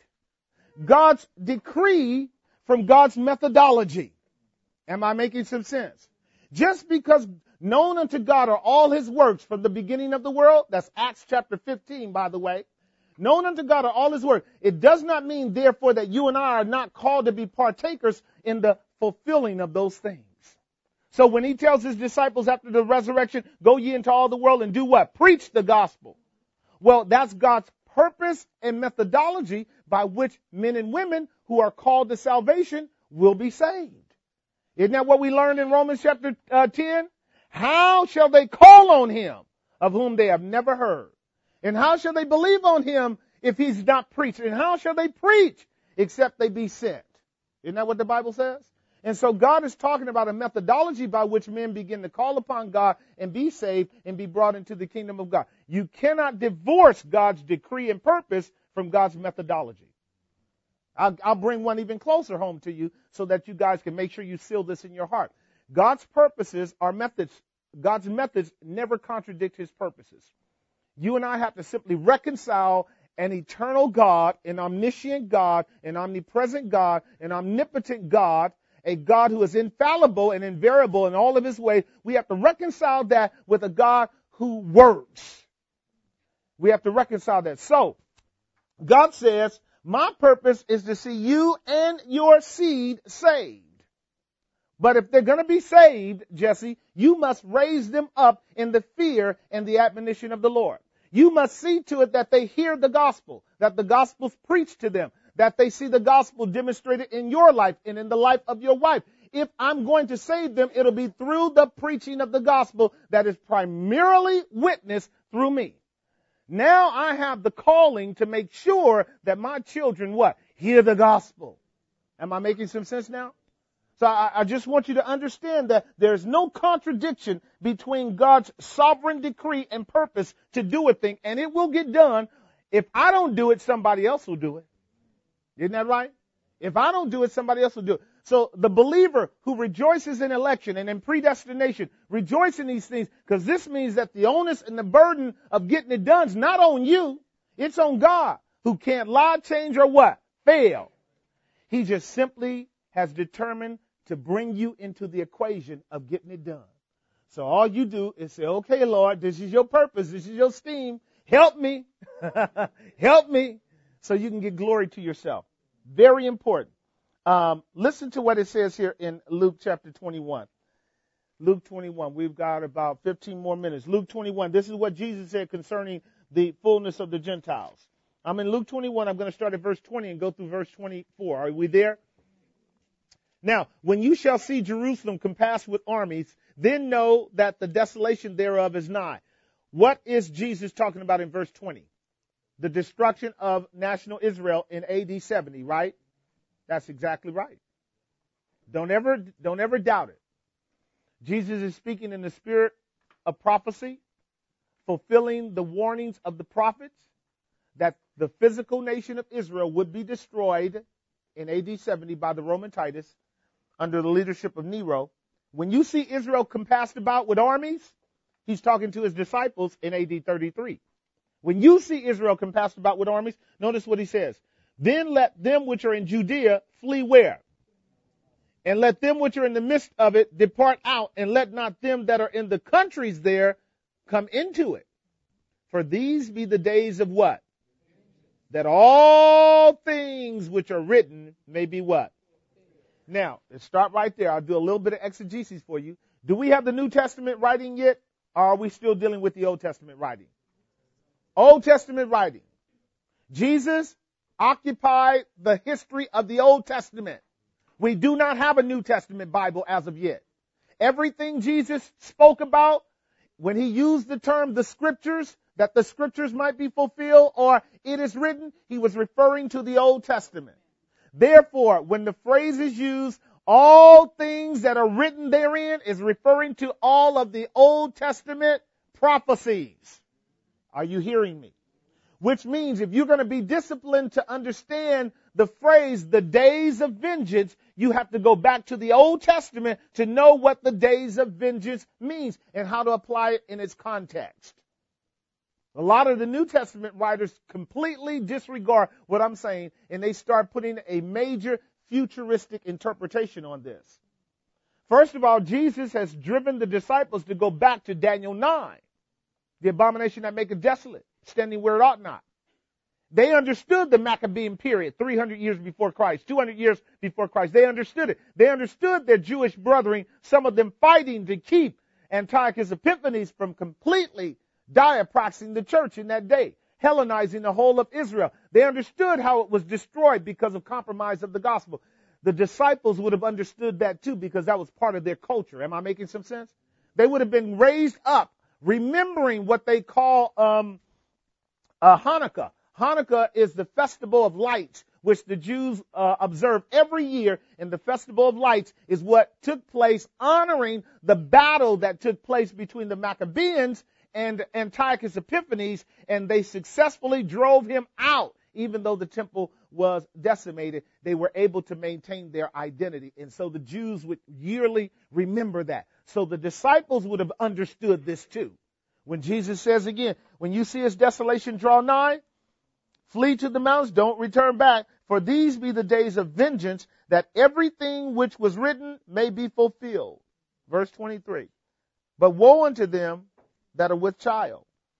God's decree from God's methodology. Am I making some sense? Just because known unto God are all His works from the beginning of the world, that's Acts chapter fifteen, by the way. Known unto God are all His works. It does not mean, therefore, that you and I are not called to be partakers in the fulfilling of those things. So when He tells His disciples after the resurrection, go ye into all the world and do what? Preach the gospel. Well, that's God's purpose and methodology by which men and women who are called to salvation will be saved. Isn't that what we learned in Romans chapter uh, ten? How shall they call on Him of whom they have never heard? And how shall they believe on Him if He's not preached? And how shall they preach except they be sent? Isn't that what the Bible says? And so God is talking about a methodology by which men begin to call upon God and be saved and be brought into the kingdom of God. You cannot divorce God's decree and purpose from God's methodology. I'll, I'll bring one even closer home to you so that you guys can make sure you seal this in your heart. God's purposes are methods. God's methods never contradict His purposes. You and I have to simply reconcile an eternal God, an omniscient God, an omnipresent God, an omnipotent God, a God who is infallible and invariable in all of His ways. We have to reconcile that with a God who works. We have to reconcile that. So, God says, my purpose is to see you and your seed saved. But if they're going to be saved, Jesse, you must raise them up in the fear and the admonition of the Lord. You must see to it that they hear the gospel, that the gospel's preached to them, that they see the gospel demonstrated in your life and in the life of your wife. If I'm going to save them, it'll be through the preaching of the gospel that is primarily witnessed through me. Now I have the calling to make sure that my children, what? Hear the gospel. Am I making some sense now? So I, I just want you to understand that there's no contradiction between God's sovereign decree and purpose to do a thing, and it will get done. If I don't do it, somebody else will do it. Isn't that right? If I don't do it, somebody else will do it. So the believer who rejoices in election and in predestination, rejoice in these things, because this means that the onus and the burden of getting it done is not on you. It's on God, who can't lie, change, or what? Fail. He just simply has determined to bring you into the equation of getting it done. So all you do is say, okay, Lord, this is your purpose. This is your scheme. Help me. Help me. So you can get glory to yourself. Very important. Um, listen to what it says here in Luke chapter twenty-one. Luke twenty-one. We've got about fifteen more minutes. Luke twenty-one. This is what Jesus said concerning the fullness of the Gentiles. I'm in Luke twenty-one. I'm going to start at verse twenty and go through verse twenty-four. Are we there? Now, when you shall see Jerusalem compassed with armies, then know that the desolation thereof is nigh. What is Jesus talking about in verse twenty? The destruction of national Israel in A D seventy, right? That's exactly right. Don't ever, don't ever doubt it. Jesus is speaking in the spirit of prophecy, fulfilling the warnings of the prophets that the physical nation of Israel would be destroyed in A D seventy by the Roman Titus under the leadership of Nero. When you see Israel compassed about with armies, he's talking to his disciples in A D thirty-three. When you see Israel compassed about with armies, notice what he says. Then let them which are in Judea flee where? And let them which are in the midst of it depart out, and let not them that are in the countries there come into it. For these be the days of what? That all things which are written may be what? Now, let's start right there. I'll do a little bit of exegesis for you. Do we have the New Testament writing yet? Or are we still dealing with the Old Testament writing? Old Testament writing. Jesus occupied the history of the Old Testament. We do not have a New Testament Bible as of yet. Everything Jesus spoke about, when he used the term the scriptures, that the scriptures might be fulfilled, or it is written, he was referring to the Old Testament. Therefore, when the phrase is used, all things that are written therein is referring to all of the Old Testament prophecies. Are you hearing me? Which means if you're going to be disciplined to understand the phrase, the days of vengeance, you have to go back to the Old Testament to know what the days of vengeance means and how to apply it in its context. A lot of the New Testament writers completely disregard what I'm saying, and they start putting a major futuristic interpretation on this. First of all, Jesus has driven the disciples to go back to Daniel nine, the abomination that maketh desolate, standing where it ought not. They understood the Maccabean period, three hundred years before Christ, two hundred years before Christ. They understood it. They understood their Jewish brethren, some of them fighting to keep Antiochus Epiphanes from completely diaproxing the church in that day, Hellenizing the whole of Israel. They understood how it was destroyed because of compromise of the gospel. The disciples would have understood that too because that was part of their culture. Am I making some sense? They would have been raised up remembering what they call um, uh, Hanukkah. Hanukkah is the festival of lights, which the Jews uh, observe every year, and the festival of lights is what took place honoring the battle that took place between the Maccabeans and Antiochus Epiphanes, and they successfully drove him out. Even though the temple was decimated, they were able to maintain their identity. And so the Jews would yearly remember that. So the disciples would have understood this too. When Jesus says again, when you see his desolation draw nigh, flee to the mountains, don't return back. For these be the days of vengeance, that everything which was written may be fulfilled. Verse twenty-three. But woe unto them that are with child.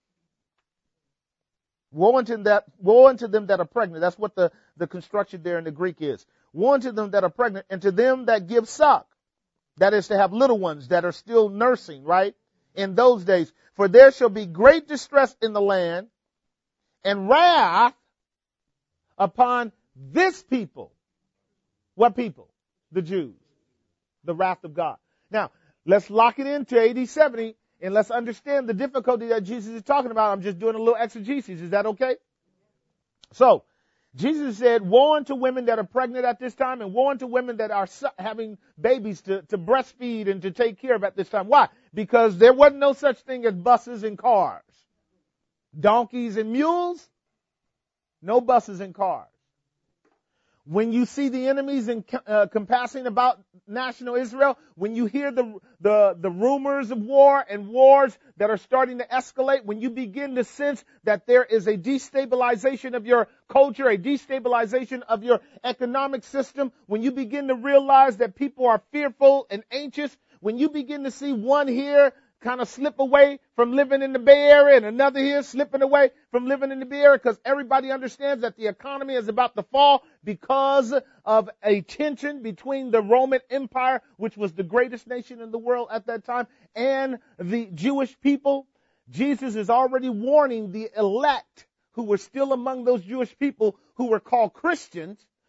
Woe unto, that, woe unto them that are pregnant. That's what the, the construction there in the Greek is. Woe unto them that are pregnant, and to them that give suck. That is to have little ones that are still nursing, right? In those days. For there shall be great distress in the land, and wrath upon this people. What people? The Jews. The wrath of God. Now, let's lock it into A D seventy. And let's understand the difficulty that Jesus is talking about. I'm just doing a little exegesis. Is that okay? So, Jesus said, woe unto women that are pregnant at this time, and woe unto women that are su- having babies to, to breastfeed and to take care of at this time. Why? Because there wasn't no such thing as buses and cars. Donkeys and mules, no buses and cars. When you see the enemies in, uh, compassing about national Israel, when you hear the, the, the rumors of war and wars that are starting to escalate, when you begin to sense that there is a destabilization of your culture, a destabilization of your economic system, when you begin to realize that people are fearful and anxious, when you begin to see one here kind of slip away from living in the Bay Area and another here slipping away from living in the Bay Area because everybody understands that the economy is about to fall because of a tension between the Roman Empire, which was the greatest nation in the world at that time, and the Jewish people. Jesus is already warning the elect who were still among those Jewish people who were called Christians,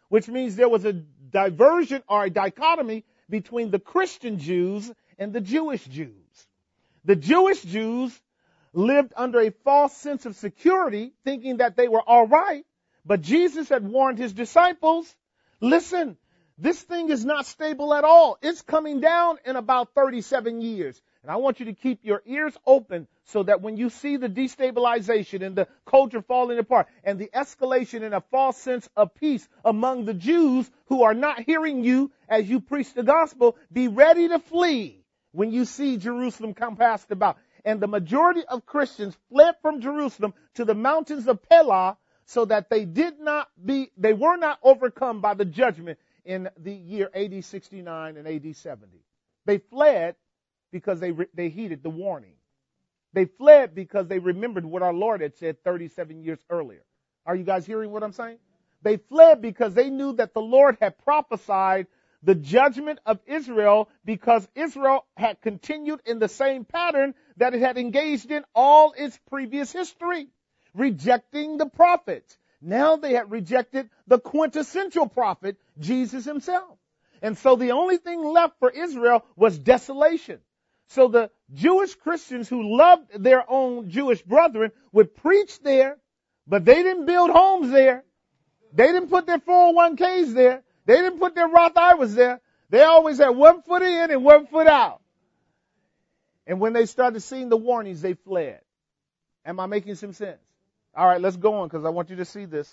which means there was a diversion or a dichotomy between the Christian Jews and the Jewish Jews. The Jewish Jews lived under a false sense of security, thinking that they were all right. But Jesus had warned his disciples, listen, this thing is not stable at all. It's coming down in about thirty-seven years. And I want you to keep your ears open so that when you see the destabilization and the culture falling apart and the escalation in a false sense of peace among the Jews who are not hearing you as you preach the gospel, be ready to flee when you see Jerusalem compassed about. And the majority of Christians fled from Jerusalem to the mountains of Pelah so that they did not be, they were not overcome by the judgment in the year A D sixty-nine and A D seventy. They fled because they they heeded the warning. They fled because they remembered what our Lord had said thirty-seven years earlier. Are you guys hearing what I'm saying? They fled because they knew that the Lord had prophesied the judgment of Israel because Israel had continued in the same pattern that it had engaged in all its previous history, rejecting the prophets. Now they had rejected the quintessential prophet, Jesus himself. And so the only thing left for Israel was desolation. So the Jewish Christians who loved their own Jewish brethren would preach there, but they didn't build homes there. They didn't put their four oh one k's there. They didn't put their Roth I R As there. They always had one foot in and one foot out. And when they started seeing the warnings, they fled. Am I making some sense? All right, let's go on because I want you to see this.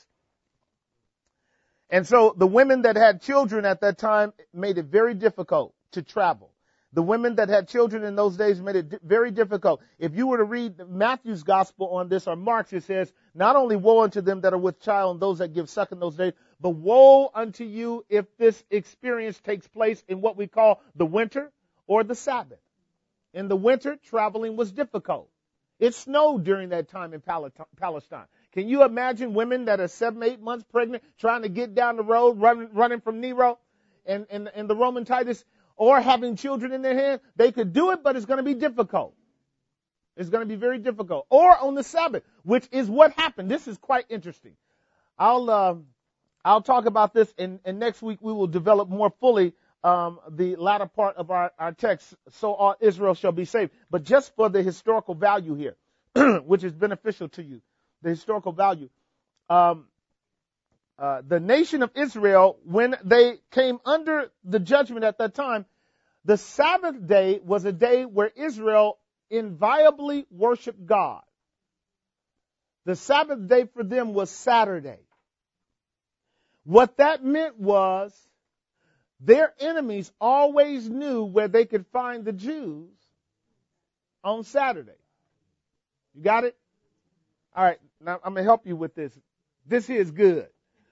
And so the women that had children at that time made it very difficult to travel. The women that had children in those days made it di- very difficult. If you were to read Matthew's gospel on this or Mark's, it says, not only woe unto them that are with child and those that give suck in those days, but woe unto you if this experience takes place in what we call the winter or the Sabbath. In the winter, traveling was difficult. It snowed during that time in Palestine. Can you imagine women that are seven, eight months pregnant trying to get down the road, running, running from Nero and, and, and the Roman Titus, or having children in their hand? They could do it, but it's going to be difficult. It's going to be very difficult. Or on the Sabbath, which is what happened. This is quite interesting. I'll uh, I'll talk about this, and, and next week we will develop more fully um, the latter part of our, our text, so all Israel shall be saved. But just for the historical value here, which is beneficial to you, the historical value. Um, uh, the nation of Israel, when they came under the judgment at that time, the Sabbath day was a day where Israel inviolably worshiped God. The Sabbath day for them was Saturday. What that meant was their enemies always knew where they could find the Jews on Saturday. You got it? All right, now I'm going to help you with this. This here is good.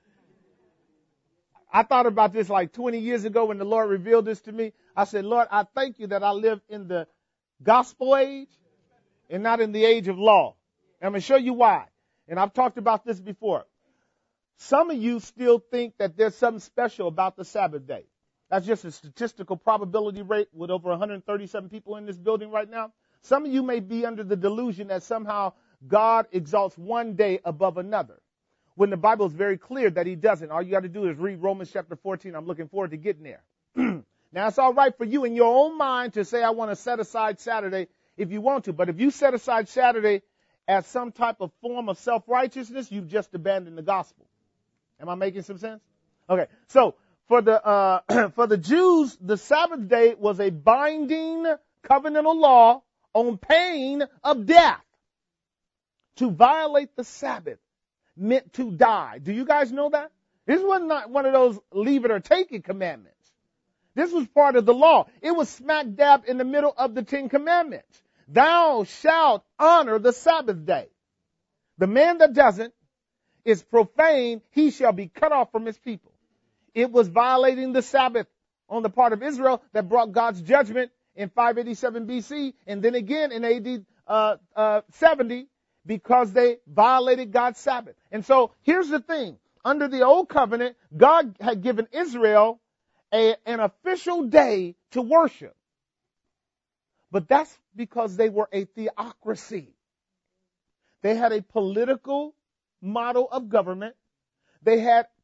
I thought about this like twenty years ago when the Lord revealed this to me. I said, Lord, I thank you that I live in the gospel age and not in the age of law. And I'm going to show you why. And I've talked about this before. Some of you still think that there's something special about the Sabbath day. That's just a statistical probability rate with over one hundred thirty-seven people in this building right now. Some of you may be under the delusion that somehow God exalts one day above another, when the Bible is very clear that he doesn't. All you got to do is read Romans chapter fourteen. I'm looking forward to getting there. Now, it's all right for you in your own mind to say, I want to set aside Saturday if you want to. But if you set aside Saturday as some type of form of self-righteousness, you've just abandoned the gospel. Am I making some sense? Okay, so for the uh, for the Jews, the Sabbath day was a binding covenantal law on pain of death. To violate the Sabbath meant to die. Do you guys know that? This was not one of those leave it or take it commandments. This was part of the law. It was smack dab in the middle of the Ten Commandments. Thou shalt honor the Sabbath day. The man that doesn't is profane. He shall be cut off from his people. It was violating the Sabbath on the part of Israel that brought God's judgment in five eighty-seven B C and then again in A D uh, uh, seventy because they violated God's Sabbath. And so here's the thing. Under the old covenant, God had given Israel a, an official day to worship. But that's because they were a theocracy. They had a political model of government. They had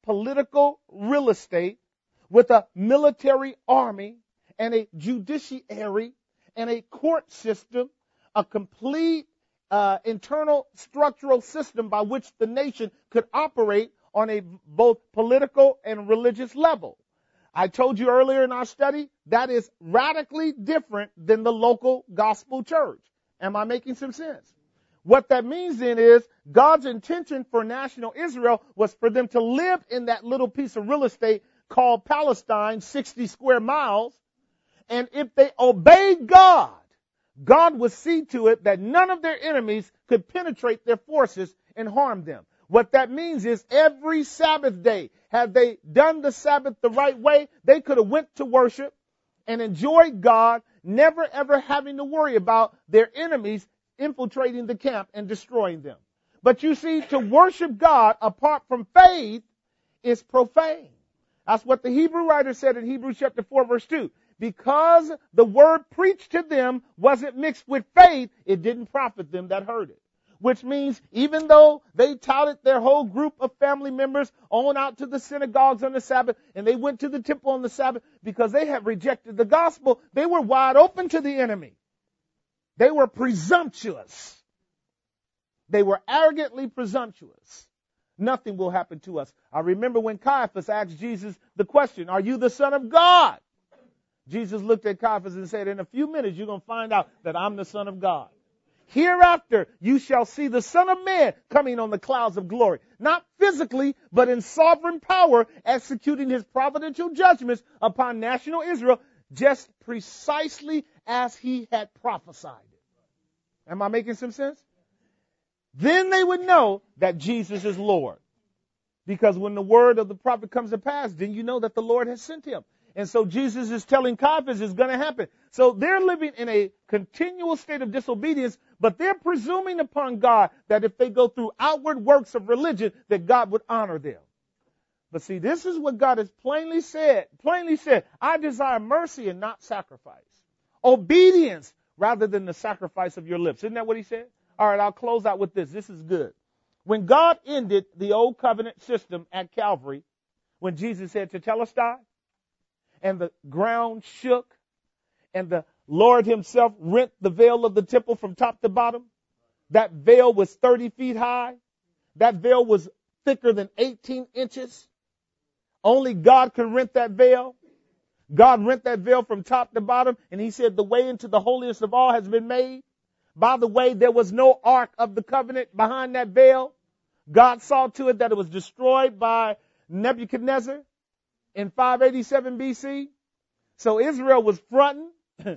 political real estate with a military army and a judiciary and a court system, a complete uh, internal structural system by which the nation could operate on a both political and religious level. I told you earlier in our study, that is radically different than the local gospel church. Am I making some sense? What that means then is God's intention for national Israel was for them to live in that little piece of real estate called Palestine, sixty square miles. And if they obeyed God, God would see to it that none of their enemies could penetrate their forces and harm them. What that means is every Sabbath day, had they done the Sabbath the right way, they could have went to worship and enjoyed God, never ever having to worry about their enemies infiltrating the camp and destroying them. But you see, to worship God apart from faith is profane. That's what the Hebrew writer said in Hebrews chapter four, verse two. Because the word preached to them wasn't mixed with faith, it didn't profit them that heard it. Which means even though they touted their whole group of family members on out to the synagogues on the Sabbath, and they went to the temple on the Sabbath, because they had rejected the gospel, they were wide open to the enemy. They were presumptuous. They were arrogantly presumptuous. Nothing will happen to us. I remember when Caiaphas asked Jesus the question, "Are you the Son of God?" Jesus looked at Caiaphas and said, "In a few minutes you're going to find out that I'm the Son of God. Hereafter you shall see the Son of Man coming on the clouds of glory." Not physically, but in sovereign power, executing his providential judgments upon national Israel, just precisely as he had prophesied it. Am I making some sense? Then they would know that Jesus is Lord. Because when the word of the prophet comes to pass, then you know that the Lord has sent him. And so Jesus is telling Caiaphas it's going to happen. So they're living in a continual state of disobedience, but they're presuming upon God that if they go through outward works of religion, that God would honor them. But see, this is what God has plainly said. Plainly said, I desire mercy and not sacrifice. Obedience rather than the sacrifice of your lips. Isn't that what he said? All right, I'll close out with this. This is good. When God ended the old covenant system at Calvary, when Jesus said, "Tetelestai," and the ground shook, and the Lord himself rent the veil of the temple from top to bottom. That veil was thirty feet high. That veil was thicker than eighteen inches. Only God could rent that veil. God rent that veil from top to bottom, and he said the way into the holiest of all has been made. By the way, there was no ark of the covenant behind that veil. God saw to it that it was destroyed by Nebuchadnezzar in five eighty-seven B C. So Israel was fronting.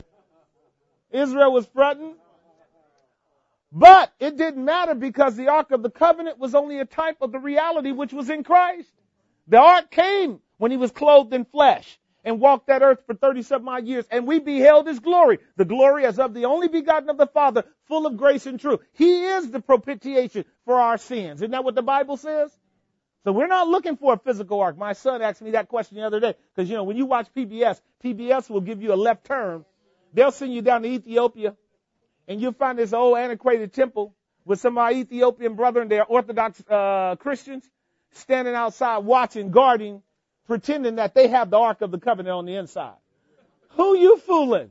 Israel was fronting. But it didn't matter because the Ark of the Covenant was only a type of the reality which was in Christ. The Ark came when he was clothed in flesh and walked that earth for thirty-seven odd years, and we beheld his glory, the glory as of the only begotten of the Father, full of grace and truth. He is the propitiation for our sins. Isn't that what the Bible says? So we're not looking for a physical ark. My son asked me that question the other day because, you know, when you watch P B S, P B S will give you a left turn. They'll send you down to Ethiopia, and you'll find this old antiquated temple with some of our Ethiopian brethren, they're Orthodox uh, Christians, standing outside watching, guarding, pretending that they have the Ark of the Covenant on the inside. Who you fooling?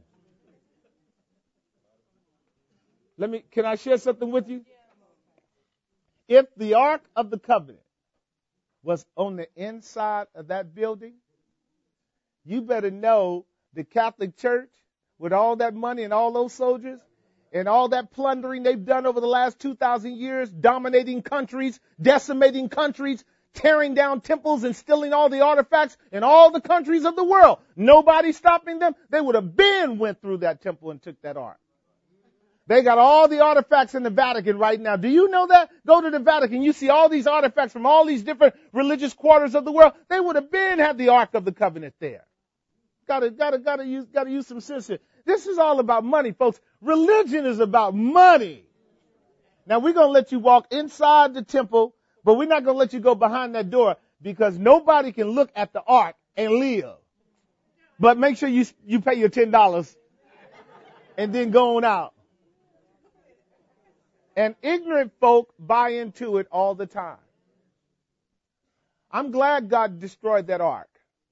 Let me, can I share something with you? If the Ark of the Covenant was on the inside of that building, you better know the Catholic Church, with all that money and all those soldiers and all that plundering they've done over the last two thousand years, dominating countries, decimating countries, tearing down temples and stealing all the artifacts in all the countries of the world. Nobody stopping them. They would have been went through that temple and took that ark. They got all the artifacts in the Vatican right now. Do you know that? Go to the Vatican. You see all these artifacts from all these different religious quarters of the world. They would have been had the Ark of the Covenant there. Gotta, gotta, gotta use, gotta use some sense here. This is all about money, folks. Religion is about money. Now we're going to let you walk inside the temple, but we're not going to let you go behind that door because nobody can look at the ark and live. But make sure you, you pay your ten dollars and then go on out. And ignorant folk buy into it all the time. I'm glad God destroyed that ark,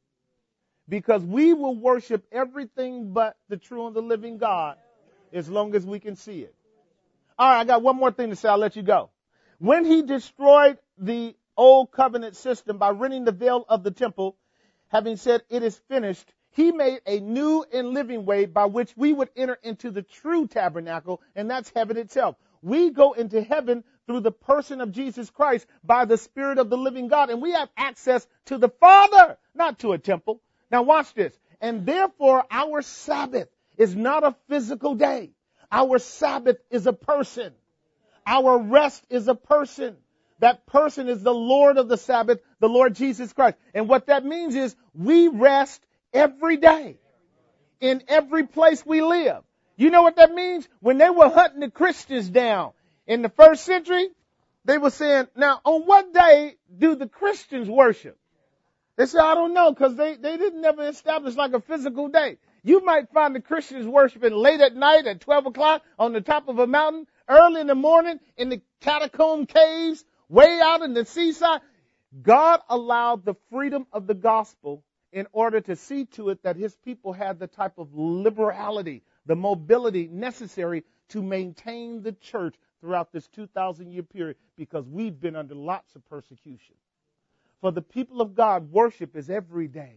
because we will worship everything but the true and the living God as long as we can see it. All right, I got one more thing to say. I'll let you go. When he destroyed the old covenant system by rending the veil of the temple, having said it is finished, he made a new and living way by which we would enter into the true tabernacle, and that's heaven itself. We go into heaven through the person of Jesus Christ by the Spirit of the living God, and we have access to the Father, not to a temple. Now watch this. And therefore, our Sabbath is not a physical day. Our Sabbath is a person. Our rest is a person. That person is the Lord of the Sabbath, the Lord Jesus Christ. And what that means is we rest every day in every place we live. You know what that means? When they were hunting the Christians down in the first century, they were saying, now, on what day do the Christians worship? They said, I don't know, because they, they didn't never establish like a physical day. You might find the Christians worshiping late at night at twelve o'clock on the top of a mountain, early in the morning in the catacomb caves, way out in the seaside. God allowed the freedom of the gospel in order to see to it that his people had the type of liberality, the mobility necessary to maintain the church throughout this two thousand year period, because we've been under lots of persecution. For the people of God, worship is every day.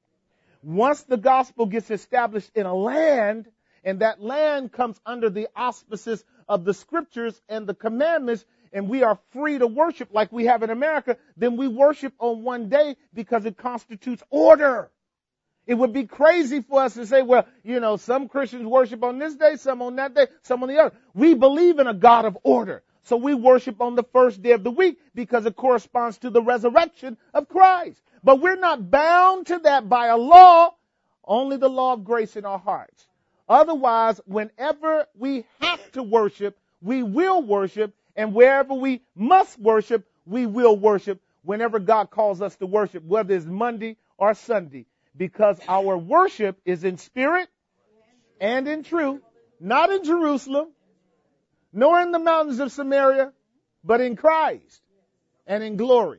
Once the gospel gets established in a land, and that land comes under the auspices of the scriptures and the commandments, and we are free to worship like we have in America, then we worship on one day because it constitutes order. It would be crazy for us to say, well, you know, some Christians worship on this day, some on that day, some on the other. We believe in a God of order. So we worship on the first day of the week because it corresponds to the resurrection of Christ. But we're not bound to that by a law, only the law of grace in our hearts. Otherwise, whenever we have to worship, we will worship. And wherever we must worship, we will worship whenever God calls us to worship, whether it's Monday or Sunday. Because our worship is in spirit and in truth, not in Jerusalem, nor in the mountains of Samaria, but in Christ and in glory.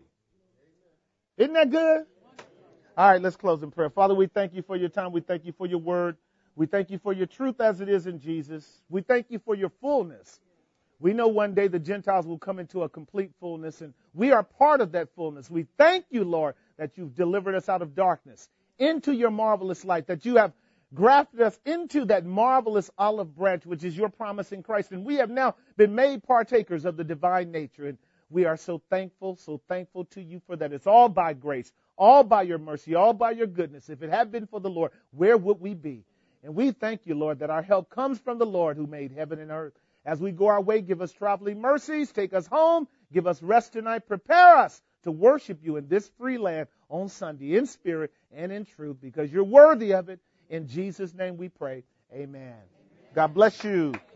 Isn't that good? All right, let's close in prayer. Father, we thank you for your time. We thank you for your word. We thank you for your truth as it is in Jesus. We thank you for your fullness. We know one day the Gentiles will come into a complete fullness, and we are part of that fullness. We thank you, Lord, that you've delivered us out of darkness into your marvelous light, that you have grafted us into that marvelous olive branch, which is your promise in Christ. And we have now been made partakers of the divine nature. And we are so thankful, so thankful to you for that. It's all by grace, all by your mercy, all by your goodness. If it had been for the Lord, where would we be? And we thank you, Lord, that our help comes from the Lord who made heaven and earth. As we go our way, give us traveling mercies, take us home, give us rest tonight, prepare us to worship you in this free land on Sunday in spirit and in truth, because you're worthy of it. In Jesus' name we pray. Amen. God bless you.